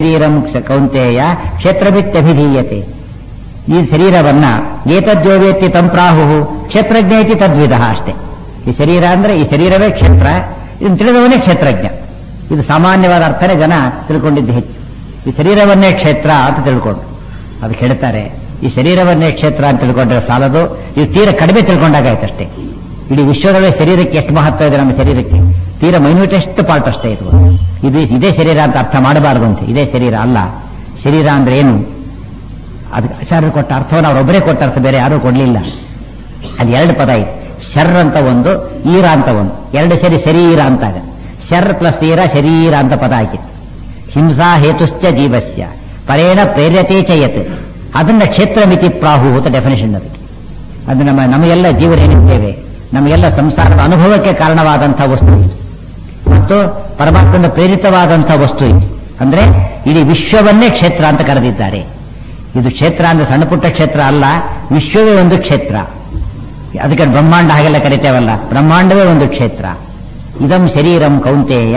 ಶರೀರಂ ಕೌಂತೆಯ ಕ್ಷೇತ್ರವಿತ್ಯಭಿಧೀಯತೆ. ಈ ಶರೀರವನ್ನ ಏತದ್ಯೋವೇತ್ತಿ ತಂಪ್ರಾಹು ಕ್ಷೇತ್ರಜ್ಞ ಇತಿ ತದ್ವಿಧ ಅಷ್ಟೇ. ಈ ಶರೀರ ಅಂದ್ರೆ ಈ ಶರೀರವೇ ಕ್ಷೇತ್ರ, ಇದನ್ನು ತಿಳಿದವನೇ ಕ್ಷೇತ್ರಜ್ಞ. ಇದು ಸಾಮಾನ್ಯವಾದ ಅರ್ಥನೇ ಜನ ತಿಳ್ಕೊಂಡಿದ್ದು ಹೆಚ್ಚು. ಈ ಶರೀರವನ್ನೇ ಕ್ಷೇತ್ರ ಅಂತ ತಿಳ್ಕೊಂಡು ಅದಕ್ಕೆ ಹೇಳ್ತಾರೆ, ಈ ಶರೀರವನ್ನೇ ಕ್ಷೇತ್ರ ಅಂತ ತಿಳ್ಕೊಂಡ್ರೆ ಸಾಲದು, ಇದು ತೀರ ಕಡಿಮೆ ತಿಳ್ಕೊಂಡಾಗಾಯ್ತಷ್ಟೇ. ಇಡೀ ವಿಶ್ವದಲ್ಲೇ ಶರೀರಕ್ಕೆ ಎಷ್ಟು ಮಹತ್ವ ಇದೆ, ನಮ್ಮ ಶರೀರಕ್ಕೆ ತೀರ ಮೈನ್ಯೂಟೆಸ್ಟ್ ಪಾರ್ಟ್ ಅಷ್ಟೇ ಇದು ಇದೇ ಶರೀರ ಅಂತ ಅರ್ಥ ಮಾಡಬಾರದು ಅಂತ. ಇದೇ ಶರೀರ ಅಲ್ಲ. ಶರೀರ ಅಂದ್ರೆ ಏನು, ಅದಕ್ಕೆ ಆಚಾರ್ಯರು ಕೊಟ್ಟ ಅರ್ಥವನ್ನು ಅವರೊಬ್ಬರೇ ಕೊಟ್ಟ ಅರ್ಥ ಬೇರೆ ಯಾರೂ ಕೊಡಲಿಲ್ಲ. ಅದು ಎರಡು ಪದ ಇದೆ, ಶರ್ ಅಂತ ಒಂದು, ಈರ ಅಂತ ಒಂದು, ಎರಡು ಸೇರಿ ಶರೀರ ಅಂತಾಗ ಶರ್ ಪ್ಲಸ್ ಈರ ಶರೀರ ಅಂತ ಪದ ಹಾಕಿತ್ತು. ಹಿಂಸಾ ಹೇತುಶ್ಚ ಜೀವಸ್ಯ ಪರೇಣ ಪ್ರೇರ್ಯತೆ ಚಯತ್, ಅದನ್ನ ಕ್ಷೇತ್ರ ಮಿತಿ ಪ್ರಾಹು ಅಂತ ಡೆಫಿನೇಷನ್ ಅದಕ್ಕೆ. ಅದು ನಮಗೆಲ್ಲ ಜೀವನೇನಿದ್ದೇವೆ, ನಮಗೆಲ್ಲ ಸಂಸಾರದ ಅನುಭವಕ್ಕೆ ಕಾರಣವಾದಂತಹ ವಸ್ತು ಇದು ಮತ್ತು ಪರಮಾತ್ಮನ ಪ್ರೇರಿತವಾದಂತಹ ವಸ್ತು ಇದು. ಅಂದ್ರೆ ಇಡೀ ವಿಶ್ವವನ್ನೇ ಕ್ಷೇತ್ರ ಅಂತ ಕರೆದಿದ್ದಾರೆ. ಇದು ಕ್ಷೇತ್ರ ಅಂದ್ರೆ ಸಣ್ಣ ಪುಟ್ಟ ಕ್ಷೇತ್ರ ಅಲ್ಲ, ವಿಶ್ವವೇ ಒಂದು ಕ್ಷೇತ್ರ. ಅದಕ್ಕೆ ಬ್ರಹ್ಮಾಂಡ ಹಾಗೆಲ್ಲ ಕರಿತೇವಲ್ಲ, ಬ್ರಹ್ಮಾಂಡವೇ ಒಂದು ಕ್ಷೇತ್ರ. ಇದಂ ಶರೀರಂ ಕೌಂತೆಯ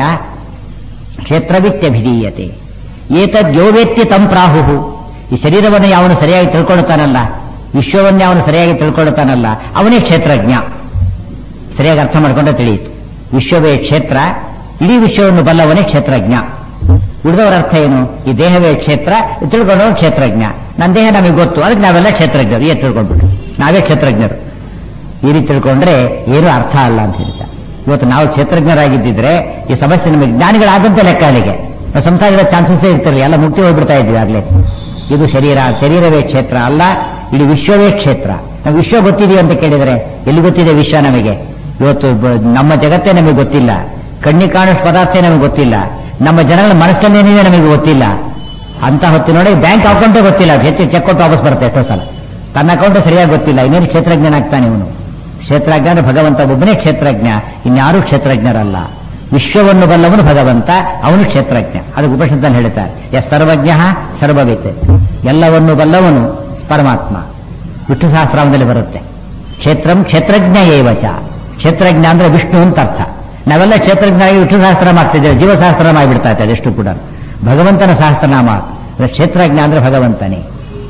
ಕ್ಷೇತ್ರವಿತ್ಯಭಿಧೀಯತೆ. ಏತದ್ಯೋವೇತ್ತಿ ತಂಪ್ರಾಹು, ಈ ಶರೀರವನ್ನು ಯಾವನು ಸರಿಯಾಗಿ ತಿಳ್ಕೊಳ್ಳುತ್ತಾನಲ್ಲ, ವಿಶ್ವವನ್ನೇ ಅವನು ಸರಿಯಾಗಿ ತಿಳ್ಕೊಳ್ಳುತ್ತಾನಲ್ಲ, ಅವನೇ ಕ್ಷೇತ್ರಜ್ಞ. ಸರಿಯಾಗಿ ಅರ್ಥ ಮಾಡಿಕೊಂಡ್ರೆ ತಿಳಿಯಿತು. ವಿಶ್ವವೇ ಕ್ಷೇತ್ರ, ಇಡೀ ವಿಶ್ವವನ್ನು ಬಲ್ಲವನೇ ಕ್ಷೇತ್ರಜ್ಞ. ಉಳಿದವರ ಅರ್ಥ ಏನು, ಈ ದೇಹವೇ ಕ್ಷೇತ್ರ, ತಿಳ್ಕೊಂಡವನು ಕ್ಷೇತ್ರಜ್ಞ. ನನ್ನ ದೇಹ ನಮಗೆ ಗೊತ್ತು, ಅದಕ್ಕೆ ನಾವೆಲ್ಲ ಕ್ಷೇತ್ರಜ್ಞರು. ಏನ್ ತಿಳ್ಕೊಂಡ್ಬಿಟ್ಟು ನಾವೇ ಕ್ಷೇತ್ರಜ್ಞರು. ಈ ರೀತಿ ತಿಳ್ಕೊಂಡ್ರೆ ಏನೂ ಅರ್ಥ ಅಲ್ಲ ಅಂತ ಹೇಳ್ತಾರೆ. ಇವತ್ತು ನಾವು ಕ್ಷೇತ್ರಜ್ಞರಾಗಿದ್ದಿದ್ರೆ ಈ ಸಮಸ್ಯೆ ನಮಗೆ ಜ್ಞಾನಿಗಳಾದಂತೆ ಲೆಕ್ಕ ಅಲ್ಲಿಗೆ ಸಂಸಾರದ ಚಾನ್ಸಸ್ಸೇ ಇರ್ತಿರಲಿಲ್ಲ, ಎಲ್ಲ ಮುಕ್ತಿ ಹೋಗ್ಬಿಡ್ತಾ ಇದ್ವಿ ಆಗ್ಲೇ. ಇದು ಶರೀರವೇ ಕ್ಷೇತ್ರ ಅಲ್ಲ, ಇಡೀ ವಿಶ್ವವೇ ಕ್ಷೇತ್ರ. ನಾವು ವಿಶ್ವ ಗೊತ್ತಿದೆಯೋ ಅಂತ ಕೇಳಿದರೆ ಎಲ್ಲಿ ಗೊತ್ತಿದೆ ವಿಶ್ವ ನಮಗೆ? ಇವತ್ತು ನಮ್ಮ ಜಗತ್ತೇ ನಮಗೆ ಗೊತ್ತಿಲ್ಲ, ಕಣ್ಣಿಗೆ ಕಾಣುವ ಪದಾರ್ಥ ನಮಗೆ ಗೊತ್ತಿಲ್ಲ, ನಮ್ಮ ಜನಗಳ ಮನಸ್ಸನ್ನೇನಿದೆ ನಮಗೆ ಗೊತ್ತಿಲ್ಲ. ಅಂತ ಹೊತ್ತಿನೊಳಗೆ ಬ್ಯಾಂಕ್ ಅಕೌಂಟೇ ಗೊತ್ತಿಲ್ಲ, ಹೆಚ್ಚು ಚೆಕ್ ಕೊಟ್ಟು ವಾಪಸ್ ಬರುತ್ತೆ ಎಷ್ಟೋ ಸಲ. ತನ್ನ ಅಕೌಂಟ್ ಸರಿಯಾಗಿ ಗೊತ್ತಿಲ್ಲ, ಇನ್ನೇನು ಕ್ಷೇತ್ರಜ್ಞನಾಗ್ತಾನೆ ಇವನು. ಕ್ಷೇತ್ರಜ್ಞ ಅಂದ್ರೆ ಭಗವಂತ ಒಬ್ಬನೇ ಕ್ಷೇತ್ರಜ್ಞ, ಇನ್ಯಾರೂ ಕ್ಷೇತ್ರಜ್ಞರಲ್ಲ. ವಿಶ್ವವನ್ನು ಬಲ್ಲವನು ಭಗವಂತ, ಅವನು ಕ್ಷೇತ್ರಜ್ಞ. ಅದಕ್ಕೆ ಉಪನಿಷತ್ತಲ್ಲಿ ಹೇಳ್ತಾರೆ, ಎಸ್ ಸರ್ವಜ್ಞ ಸರ್ವವಿತ್, ಎಲ್ಲವನ್ನು ಬಲ್ಲವನು ಪರಮಾತ್ಮ. ವಿಷ್ಣು ಸಹಸ್ರನಾಮದಲ್ಲಿ ಬರುತ್ತೆ ಕ್ಷೇತ್ರಂ ಕ್ಷೇತ್ರಜ್ಞ ಏವಚ. ಕ್ಷೇತ್ರಜ್ಞ ಅಂದ್ರೆ ವಿಷ್ಣು ಅಂತ ಅರ್ಥ. ನಾವೆಲ್ಲ ಕ್ಷೇತ್ರಜ್ಞರಾಗಿ ವಿಷ್ಣು ಸಹಸ್ರನಾಮ ಆಗ್ತಿದ್ದೇವೆ, ಜೀವ ಸಹಸ್ರನಾಮ ಆಗಿಬಿಡ್ತಾ ಇದ್ದಾರೆ ಎಷ್ಟು ಕೂಡ. ಭಗವಂತನ ಸಹಸ್ರನಾಮ ಕ್ಷೇತ್ರಜ್ಞ ಅಂದ್ರೆ ಭಗವಂತನೇ.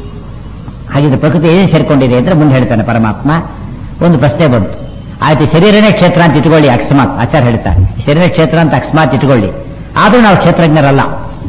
ಹಾಗಿದ್ರೆ ಪ್ರಕೃತಿ ಏನೇ ಸೇರ್ಕೊಂಡಿದೆ ಅಂದ್ರೆ ಮುಂದೆ ಹೇಳ್ತಾನೆ ಪರಮಾತ್ಮ. ಒಂದು ಪ್ರಶ್ನೆ ಬಂತು, ಆಯ್ತು ಶರೀರನೇ ಕ್ಷೇತ್ರ ಅಂತ ಇಟ್ಕೊಳ್ಳಿ, ಅಕಸ್ಮಾತ್ ಆಚಾರ್ಯ ಹೇಳ್ತಾರೆ ಶರೀರ ಕ್ಷೇತ್ರ ಅಂತ ಅಕಸ್ಮಾತ್ ಇಟ್ಕೊಳ್ಳಿ, ಆದ್ರೂ ನಾವು ಕ್ಷೇತ್ರಜ್ಞರಲ್ಲ,